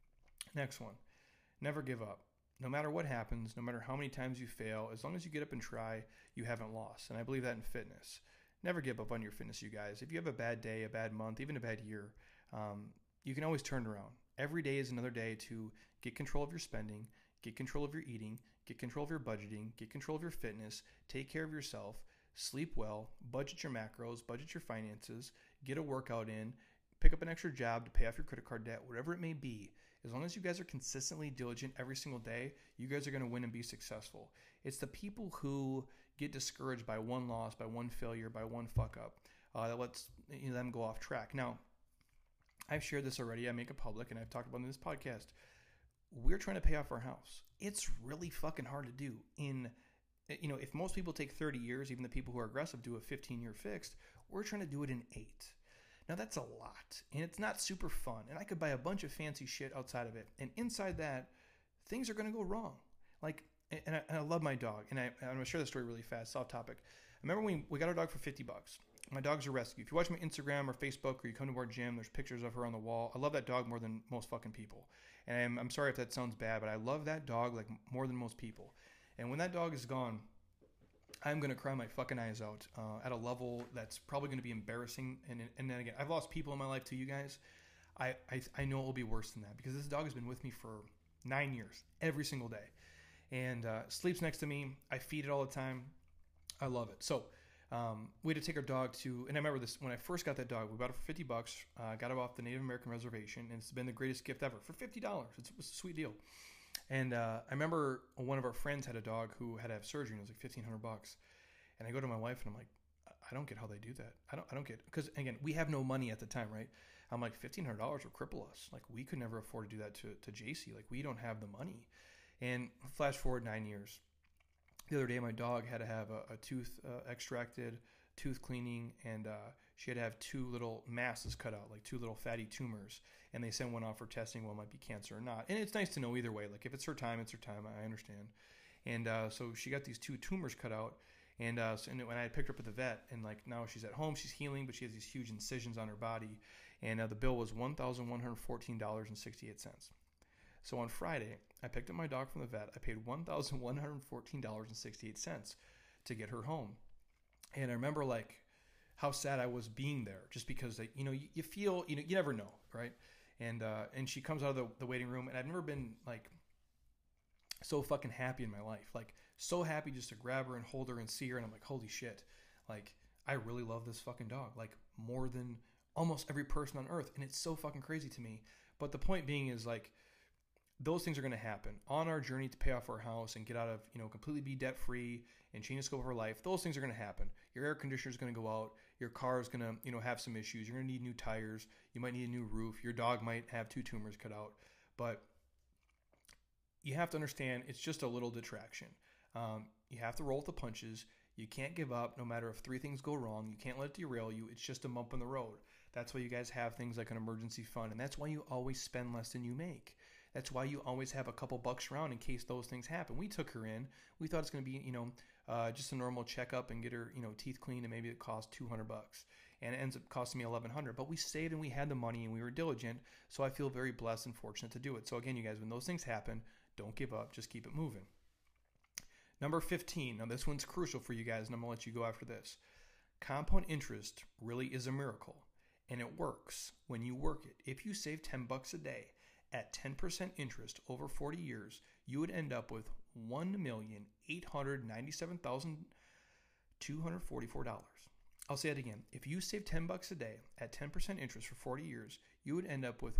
Next one, never give up. No matter what happens, no matter how many times you fail, as long as you get up and try, you haven't lost. And I believe that in fitness. Never give up on your fitness, you guys. If you have a bad day, a bad month, even a bad year, you can always turn it around. Every day is another day to get control of your spending, get control of your eating, get control of your budgeting, get control of your fitness, take care of yourself, sleep well, budget your macros, budget your finances, get a workout in, pick up an extra job to pay off your credit card debt, whatever it may be. As long as you guys are consistently diligent every single day, you guys are going to win and be successful. It's the people who get discouraged by one loss, by one failure, by one fuck up, that lets them go off track. Now, I've shared this already. I make it public, and I've talked about it in this podcast. We're trying to pay off our house. It's really fucking hard to do. If most people take 30 years, even the people who are aggressive do a 15-year fixed, we're trying to do it in 8. Now that's a lot, and it's not super fun. And I could buy a bunch of fancy shit outside of it, and inside that, things are going to go wrong. And I love my dog, and I'm going to share the story really fast, off topic. I remember when we got our dog for $50. My dog's a rescue. If you watch my Instagram or Facebook, or you come to our gym, there's pictures of her on the wall. I love that dog more than most fucking people. And I'm sorry if that sounds bad, but I love that dog like more than most people. And when that dog is gone, I'm going to cry my fucking eyes out at a level that's probably going to be embarrassing. And then again, I've lost people in my life too, you guys. I know it will be worse than that, because this dog has been with me for 9 years, every single day. And sleeps next to me. I feed it all the time. I love it. So we had to take our dog to, and I remember this, when I first got that dog, we bought it for $50, got it off the Native American reservation, and it's been the greatest gift ever for $50. It was a sweet deal. And I remember one of our friends had a dog who had to have surgery, and it was like $1,500. And I go to my wife, and I'm like, I don't get how they do that. I don't get, because again, we have no money at the time, right? I'm like, $1,500 will cripple us. Like, we could never afford to do that to JC. Like, we don't have the money. And flash forward 9 years. The other day, my dog had to have a tooth extracted, tooth cleaning, and she had to have 2 little masses cut out, like 2 little fatty tumors. And they sent one off for testing. Well, it might be cancer or not. And it's nice to know either way. Like, if it's her time, it's her time. I understand. And so she got these 2 tumors cut out. And when I picked her up at the vet, and like now she's at home, she's healing, but she has these huge incisions on her body. And the bill was $1,114.68. So on Friday, I picked up my dog from the vet. I paid $1,114.68 to get her home. And I remember like how sad I was being there, just because you feel, you never know, right? And she comes out of the waiting room, and I've never been like so fucking happy in my life. Like so happy just to grab her and hold her and see her. And I'm like, holy shit. Like I really love this fucking dog, like more than almost every person on earth. And it's so fucking crazy to me. But the point being is like, those things are going to happen on our journey to pay off our house and get out of, completely be debt free and change the scope of our life. Those things are going to happen. Your air conditioner is going to go out. Your car is going to, have some issues. You're going to need new tires. You might need a new roof. Your dog might have 2 tumors cut out. But you have to understand it's just a little detraction. You have to roll with the punches. You can't give up no matter if 3 things go wrong. You can't let it derail you. It's just a bump in the road. That's why you guys have things like an emergency fund. And that's why you always spend less than you make. That's why you always have a couple bucks around in case those things happen. We took her in. We thought it's going to be, just a normal checkup and get her, teeth cleaned, and maybe it cost $200. And it ends up costing me $1,100. But we saved and we had the money and we were diligent. So I feel very blessed and fortunate to do it. So again, you guys, when those things happen, don't give up. Just keep it moving. Number 15. Now this one's crucial for you guys, and I'm going to let you go after this. Compound interest really is a miracle, and it works when you work it. If you save $10 a day, at 10% interest over 40 years, you would end up with $1,897,244. I'll say it again. If you save $10 a day at 10% interest for 40 years, you would end up with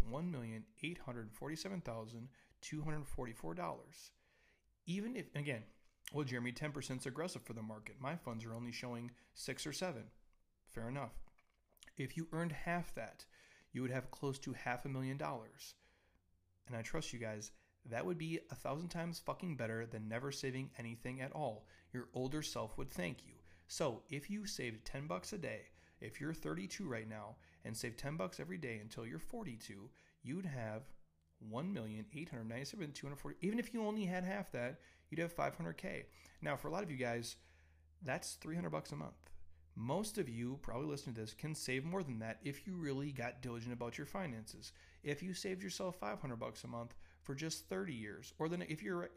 $1,847,244. Even if, again, well, Jeremy, 10% is aggressive for the market. My funds are only showing 6 or 7. Fair enough. If you earned half that, you would have close to $500,000. And I trust you guys, that would be 1,000 times fucking better than never saving anything at all. Your older self would thank you. So if you saved $10 a day, if you're 32 right now and save $10 every day until you're 42, you'd have $1,897,240. Even if you only had half that, you'd have $500K. Now, for a lot of you guys, that's $300 a month. Most of you probably listening to this can save more than that if you really got diligent about your finances. If you saved yourself $500 a month for just 30 years, or then if you're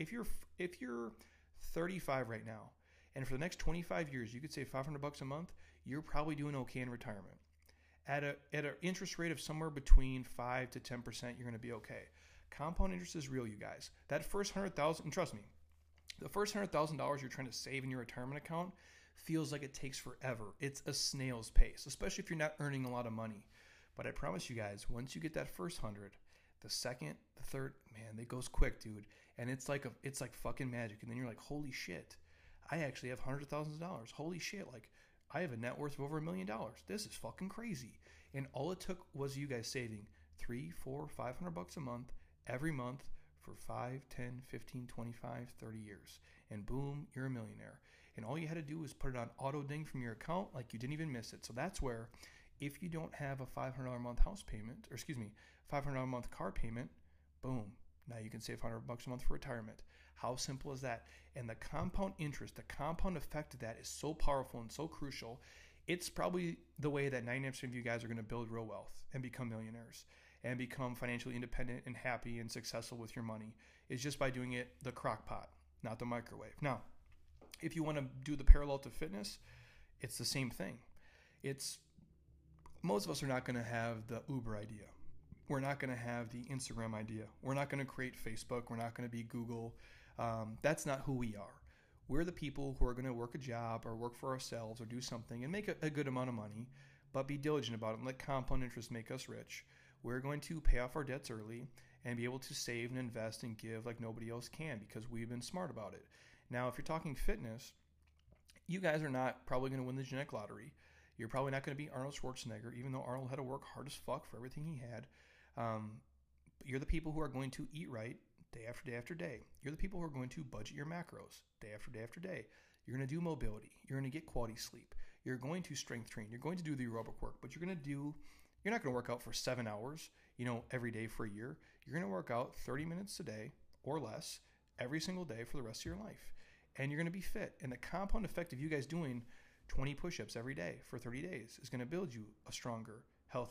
35 right now, and for the next 25 years you could save $500 a month, you're probably doing okay in retirement. At an interest rate of somewhere between 5 to 10%, you're going to be okay. Compound interest is real, you guys. That first $100,000, and trust me, the first $100,000 you're trying to save in your retirement account feels like it takes forever. It's a snail's pace, especially if you're not earning a lot of money. But I promise you guys, once you get that first 100, the second, the third, man, it goes quick, dude. And it's like fucking magic. And then you're like, holy shit, I actually have hundreds of thousands of dollars. Holy shit, like I have a net worth of over $1 million. This is fucking crazy. And all it took was you guys saving $300, $400, $500 a month every month for 5, 10, 15, 25, 30 years. And boom, you're a millionaire. And all you had to do was put it on auto ding from your account like you didn't even miss it. So that's where, if you don't have a $500 a month house payment, or $500 a month car payment, boom, now you can save $100 a month for retirement. How simple is that? And the compound interest, the compound effect of that is so powerful and so crucial. It's probably the way that 99% of you guys are going to build real wealth and become millionaires and become financially independent and happy and successful with your money, is just by doing it the crock pot, not the microwave. Now, if you want to do the parallel to fitness, it's the same thing. Most of us are not going to have the Uber idea. We're not going to have the Instagram idea. We're not going to create Facebook. We're not going to be Google. That's not who we are. We're the people who are going to work a job or work for ourselves or do something and make a good amount of money, but be diligent about it and let compound interest make us rich. We're going to pay off our debts early and be able to save and invest and give like nobody else can because we've been smart about it. Now, if you're talking fitness, you guys are not probably going to win the genetic lottery. You're probably not going to be Arnold Schwarzenegger, even though Arnold had to work hard as fuck for everything he had. But you're the people who are going to eat right day after day after day. You're the people who are going to budget your macros day after day after day. You're going to do mobility. You're going to get quality sleep. You're going to strength train. You're going to do the aerobic work, but you're not going to work out for 7 hours, every day for a year. You're going to work out 30 minutes a day or less every single day for the rest of your life. And you're going to be fit. And the compound effect of you guys doing 20 push-ups every day for 30 days is going to build you a stronger, healthier,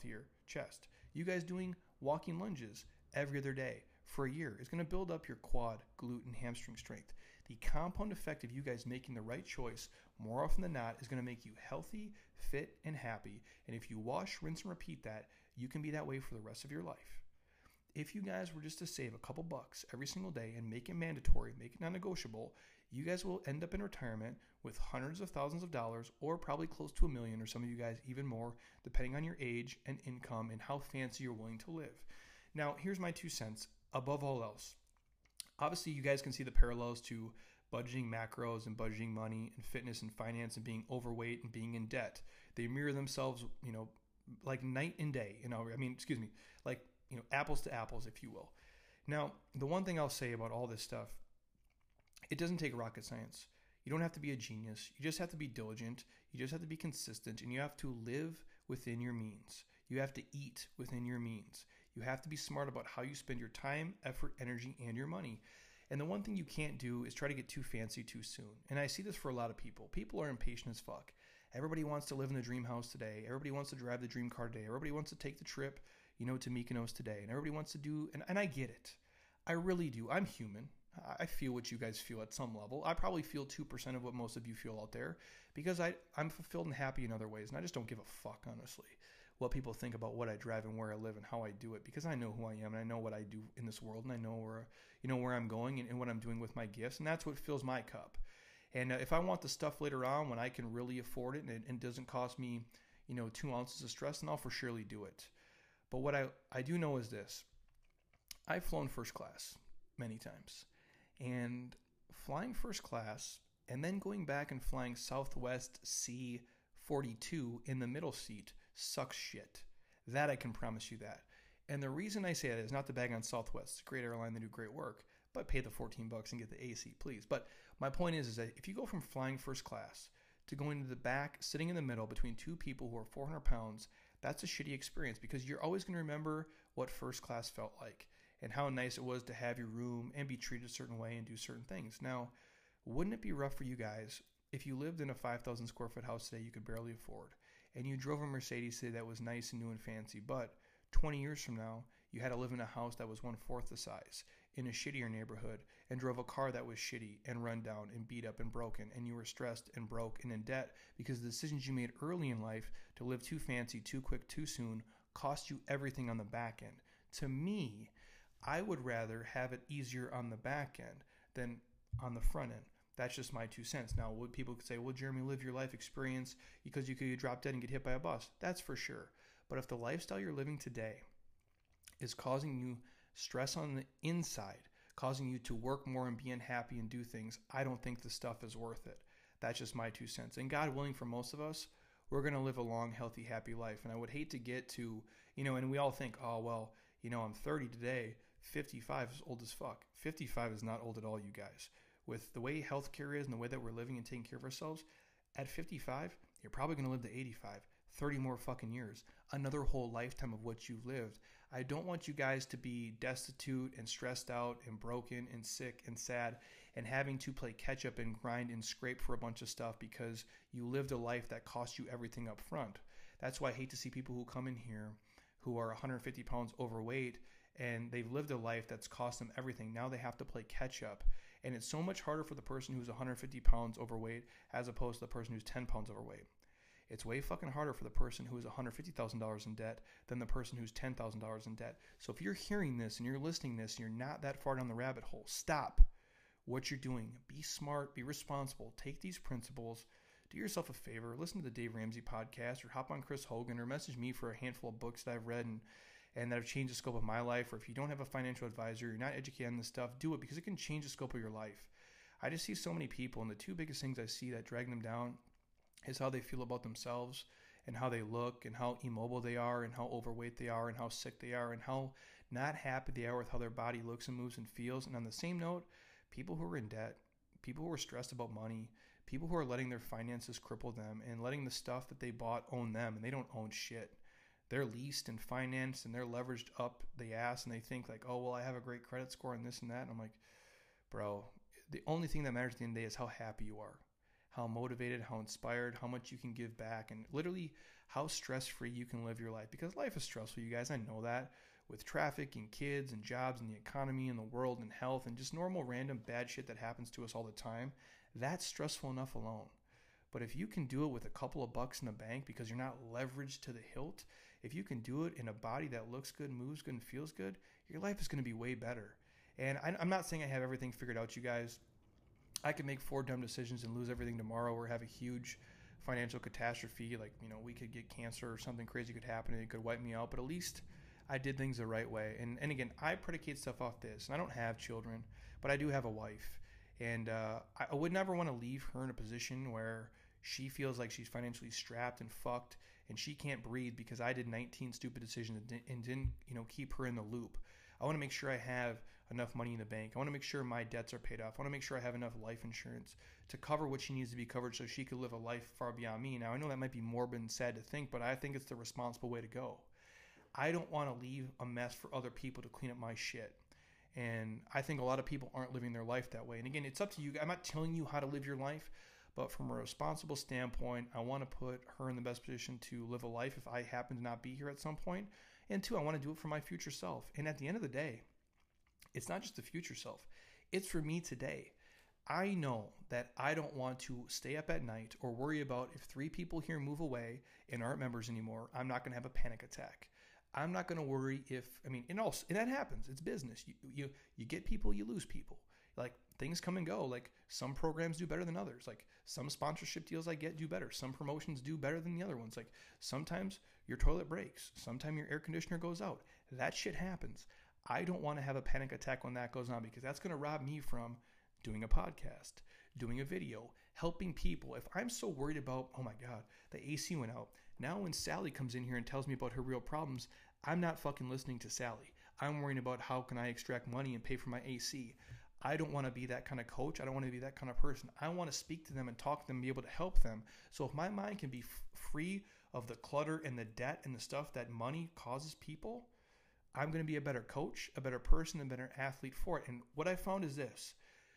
chest. You guys doing walking lunges every other day for a year is going to build up your quad, glute, and hamstring strength. The compound effect of you guys making the right choice more often than not is going to make you healthy, fit, and happy. And if you wash, rinse, and repeat that, you can be that way for the rest of your life. If you guys were just to save a couple bucks every single day and make it mandatory, make it non-negotiable, you guys will end up in retirement with hundreds of thousands of dollars, or probably close to $1 million, or some of you guys even more, depending on your age and income and how fancy you're willing to live. Now, here's my 2 cents. Above all else, obviously you guys can see the parallels to budgeting macros and budgeting money and fitness and finance and being overweight and being in debt. They mirror themselves, like night and day, like, apples to apples, if you will. Now, the one thing I'll say about all this stuff, it doesn't take rocket science. You don't have to be a genius. You just have to be diligent. You just have to be consistent, and you have to live within your means. You have to eat within your means. You have to be smart about how you spend your time, effort, energy, and your money. And the one thing you can't do is try to get too fancy too soon. And I see this for a lot of people. People are impatient as fuck. Everybody wants to live in the dream house today. Everybody wants to drive the dream car today. Everybody wants to take the trip, to Mykonos today. And everybody wants to do, and I get it. I really do. I'm human. I feel what you guys feel at some level. I probably feel 2% of what most of you feel out there because I'm fulfilled and happy in other ways. And I just don't give a fuck, honestly, what people think about what I drive and where I live and how I do it, because I know who I am and I know what I do in this world, and I know where I'm going and what I'm doing with my gifts. And that's what fills my cup. And if I want the stuff later on when I can really afford it and it doesn't cost me, 2 ounces of stress, then I'll for surely do it. But what I do know is this. I've flown first class many times. And flying first class and then going back and flying Southwest C-42 in the middle seat sucks shit. That I can promise you that. And the reason I say that is not to bag on Southwest. It's a great airline. They do great work. But pay the $14 and get the AC, please. But my point is that if you go from flying first class to going to the back, sitting in the middle between 2 people who are 400 pounds, that's a shitty experience because you're always going to remember what first class felt like and how nice it was to have your room and be treated a certain way and do certain things. Now, wouldn't it be rough for you guys if you lived in a 5,000 square foot house today you could barely afford, and you drove a Mercedes today that was nice and new and fancy, but 20 years from now, you had to live in a house that was 1/4 the size, in a shittier neighborhood, and drove a car that was shitty and run down and beat up and broken, and you were stressed and broke and in debt because the decisions you made early in life to live too fancy, too quick, too soon cost you everything on the back end. To me, I would rather have it easier on the back end than on the front end. That's just my 2 cents. Now, would people could say, well, Jeremy, live your life experience because you could drop dead and get hit by a bus. That's for sure. But if the lifestyle you're living today is causing you stress on the inside, causing you to work more and be unhappy and do things, I don't think the stuff is worth it. That's just my 2 cents. And God willing, for most of us, we're going to live a long, healthy, happy life. And I would hate to get to, and we all think, oh, well, I'm 30 today. 55 is old as fuck. 55 is not old at all, you guys. With the way healthcare is and the way that we're living and taking care of ourselves, at 55, you're probably going to live to 85. 30 more fucking years. Another whole lifetime of what you've lived. I don't want you guys to be destitute and stressed out and broken and sick and sad and having to play catch up and grind and scrape for a bunch of stuff because you lived a life that cost you everything up front. That's why I hate to see people who come in here who are 150 pounds overweight and they've lived a life that's cost them everything. Now they have to play catch up. And it's so much harder for the person who's 150 pounds overweight as opposed to the person who's 10 pounds overweight. It's way fucking harder for the person who is $150,000 in debt than the person who's $10,000 in debt. So if you're hearing this and you're listening to this and you're not that far down the rabbit hole, stop what you're doing. Be smart, be responsible, take these principles, do yourself a favor, listen to the Dave Ramsey podcast or hop on Chris Hogan or message me for a handful of books that I've read and that have changed the scope of my life. Or if you don't have a financial advisor, you're not educated on this stuff, do it because it can change the scope of your life. I just see so many people, and the 2 biggest things I see that drag them down is how they feel about themselves and how they look and how immobile they are and how overweight they are and how sick they are and how not happy they are with how their body looks and moves and feels. And on the same note, people who are in debt, people who are stressed about money, people who are letting their finances cripple them and letting the stuff that they bought own them, and they don't own shit. They're leased and financed and they're leveraged up the ass, and they think like, oh, well, I have a great credit score and this and that. And I'm like, bro, the only thing that matters at the end of the day is how happy you are. how motivated, how inspired, how much you can give back, and literally how stress-free you can live your life. Because life is stressful, you guys. I know that, with traffic and kids and jobs and the economy and the world and health and just normal random bad shit that happens to us all the time. That's stressful enough alone. But if you can do it with a couple of bucks in the bank because you're not leveraged to the hilt, if you can do it in a body that looks good, moves good, and feels good, your life is going to be way better. And I'm not saying I have everything figured out, you guys. I could make 4 dumb decisions and lose everything tomorrow or have a huge financial catastrophe. Like, we could get cancer or something crazy could happen and it could wipe me out. But at least I did things the right way. And again, I predicate stuff off this. And I don't have children, but I do have a wife. And I would never want to leave her in a position where she feels like she's financially strapped and fucked and she can't breathe because I did 19 stupid decisions and didn't, keep her in the loop. I want to make sure I have enough money in the bank. I want to make sure my debts are paid off. I want to make sure I have enough life insurance to cover what she needs to be covered so she could live a life far beyond me. Now, I know that might be morbid and sad to think, but I think it's the responsible way to go. I don't want to leave a mess for other people to clean up my shit. And I think a lot of people aren't living their life that way. And again, it's up to you. I'm not telling you how to live your life, but from a responsible standpoint, I want to put her in the best position to live a life if I happen to not be here at some point. And 2, I want to do it for my future self. And at the end of the day, it's not just the future self. It's for me today. I know that I don't want to stay up at night or worry about if 3 people here move away and aren't members anymore, I'm not going to have a panic attack. I'm not going to worry and that happens. It's business. You get people, you lose people. Like, things come and go. Like, some programs do better than others. Like, some sponsorship deals I get do better. Some promotions do better than the other ones. Like, sometimes your toilet breaks. Sometimes your air conditioner goes out. That shit happens. I don't want to have a panic attack when that goes on because that's going to rob me from doing a podcast, doing a video, helping people. If I'm so worried about, oh my God, the AC went out. Now when Sally comes in here and tells me about her real problems, I'm not fucking listening to Sally. I'm worrying about how can I extract money and pay for my AC. I don't want to be that kind of coach. I don't want to be that kind of person. I want to speak to them and talk to them and be able to help them. So if my mind can be free of the clutter and the debt and the stuff that money causes people, I'm going to be a better coach, a better person, a better athlete for it. And what I found is this.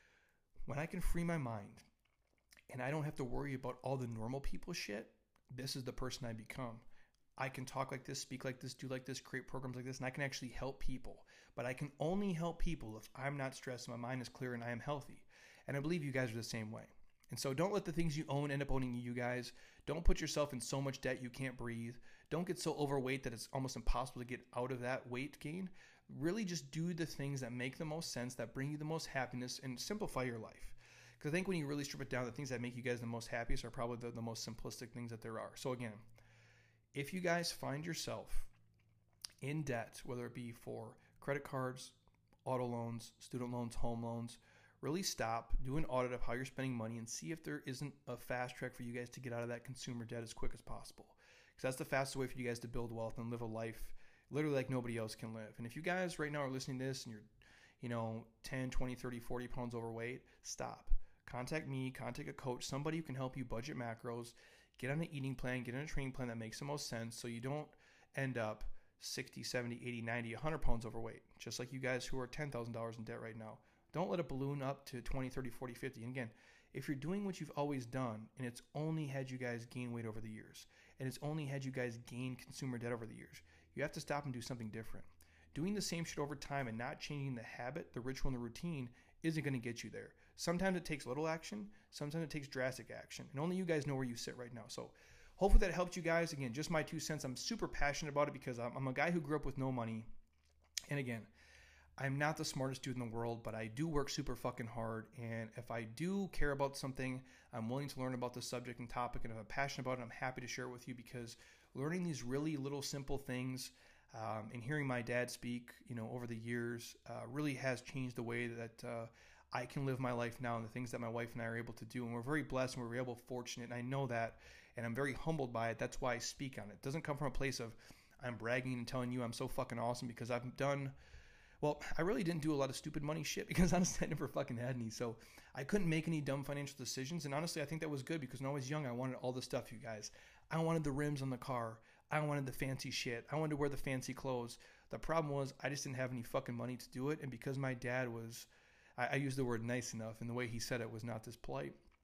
When I can free my mind and I don't have to worry about all the normal people shit, this is the person I become. I can talk like this, speak like this, do like this, create programs like this, and I can actually help people. But I can only help people if I'm not stressed, my mind is clear, and I am healthy. And I believe you guys are the same way. And so don't let the things you own end up owning you guys. Don't put yourself in so much debt you can't breathe. Don't get so overweight that it's almost impossible to get out of that weight gain. Really just do the things that make the most sense, that bring you the most happiness, and simplify your life. Because I think when you really strip it down, the things that make you guys the most happiest are probably the most simplistic things that there are. So again, if you guys find yourself in debt, whether it be for credit cards, auto loans, student loans, home loans, really stop, do an audit of how you're spending money and see if there isn't a fast track for you guys to get out of that consumer debt as quick as possible. Because that's the fastest way for you guys to build wealth and live a life literally like nobody else can live. And if you guys right now are listening to this and you're 10, 20, 30, 40 pounds overweight, stop. Contact me, contact a coach, somebody who can help you budget macros, get on an eating plan, get on a training plan that makes the most sense so you don't end up 60, 70, 80, 90, 100 pounds overweight, just like you guys who are $10,000 in debt right now. Don't let it balloon up to 20, 30, 40, 50. And again, if you're doing what you've always done and it's only had you guys gain weight over the years and it's only had you guys gain consumer debt over the years, you have to stop and do something different. Doing the same shit over time and not changing the habit, the ritual, and the routine isn't going to get you there. Sometimes it takes little action. Sometimes it takes drastic action. And only you guys know where you sit right now. So hopefully that helped you guys. Again, just my 2 cents. I'm super passionate about it because I'm a guy who grew up with no money. And again, I'm not the smartest dude in the world, but I do work super fucking hard. And if I do care about something, I'm willing to learn about the subject and topic. And if I'm passionate about it, I'm happy to share it with you because learning these really little simple things and hearing my dad speak, over the years really has changed the way that I can live my life now and the things that my wife and I are able to do. And we're very blessed and we're fortunate. And I know that. And I'm very humbled by it. That's why I speak on it. It doesn't come from a place of I'm bragging and telling you I'm so fucking awesome because I've done... Well, I really didn't do a lot of stupid money shit because honestly, I never fucking had any. So I couldn't make any dumb financial decisions. And honestly, I think that was good because when I was young, I wanted all the stuff, you guys. I wanted the rims on the car. I wanted the fancy shit. I wanted to wear the fancy clothes. The problem was I just didn't have any fucking money to do it. And because my dad was, I used the word nice enough and the way he said it was not this polite.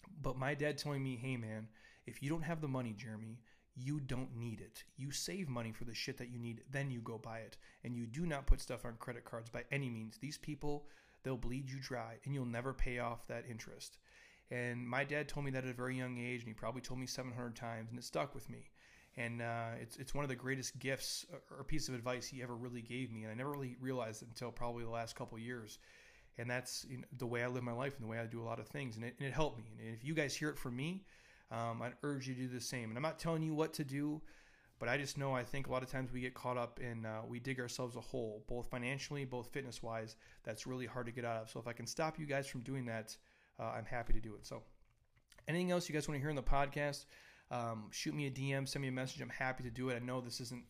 But my dad telling me, hey man, if you don't have the money, Jeremy, you don't need it. You save money for the shit that you need, then you go buy it. And you do not put stuff on credit cards by any means. These people, they'll bleed you dry and you'll never pay off that interest. And my dad told me that at a very young age, and he probably told me 700 times, and it stuck with me. And it's one of the greatest gifts or piece of advice he ever really gave me. And I never really realized it until probably the last couple of years. And that's the way I live my life and the way I do a lot of things. And it helped me. And if you guys hear it from me, I'd urge you to do the same. And I'm not telling you what to do, but I just know I think a lot of times we get caught up and we dig ourselves a hole, both financially, both fitness-wise, that's really hard to get out of. So if I can stop you guys from doing that, I'm happy to do it. So anything else you guys want to hear in the podcast, shoot me a DM, send me a message. I'm happy to do it. I know this isn't,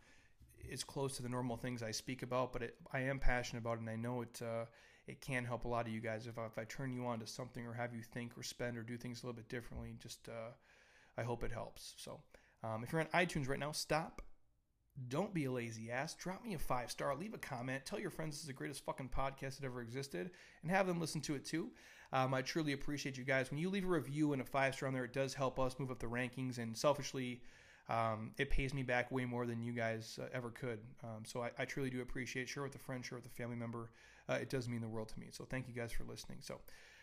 it's close to the normal things I speak about, but I am passionate about it, and I know it can help a lot of you guys if I turn you on to something or have you think or spend or do things a little bit differently. Just I hope it helps. So if you're on iTunes right now, stop. Don't be a lazy ass. Drop me a 5-star. Leave a comment. Tell your friends this is the greatest fucking podcast that ever existed, and have them listen to it too. I truly appreciate you guys. When you leave a review and a 5-star on there, it does help us move up the rankings, and selfishly, it pays me back way more than you guys ever could. So I truly do appreciate it. Share with a friend, share with a family member. It does mean the world to me. So thank you guys for listening. So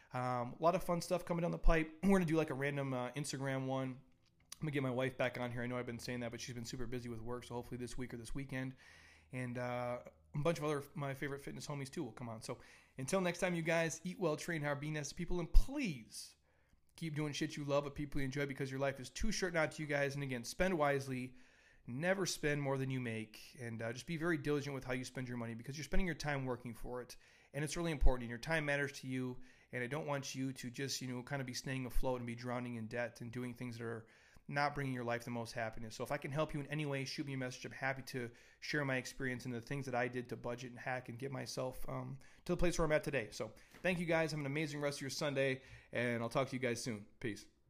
a lot of fun stuff coming down the pipe. We're going to do like a random Instagram one. I'm going to get my wife back on here. I know I've been saying that, but she's been super busy with work. So hopefully this week or this weekend. And a bunch of other my favorite fitness homies too will come on. So until next time, you guys, eat well, train hard, be nice to people, and please keep doing shit you love with people you enjoy, because your life is too short not to, you guys. And again, spend wisely. Never spend more than you make. And just be very diligent with how you spend your money, because you're spending your time working for it. And it's really important. And your time matters to you. And I don't want you to just, kind of be staying afloat and be drowning in debt and doing things that are not bringing your life the most happiness. So if I can help you in any way, shoot me a message. I'm happy to share my experience and the things that I did to budget and hack and get myself to the place where I'm at today. So thank you guys. Have an amazing rest of your Sunday, and I'll talk to you guys soon. Peace.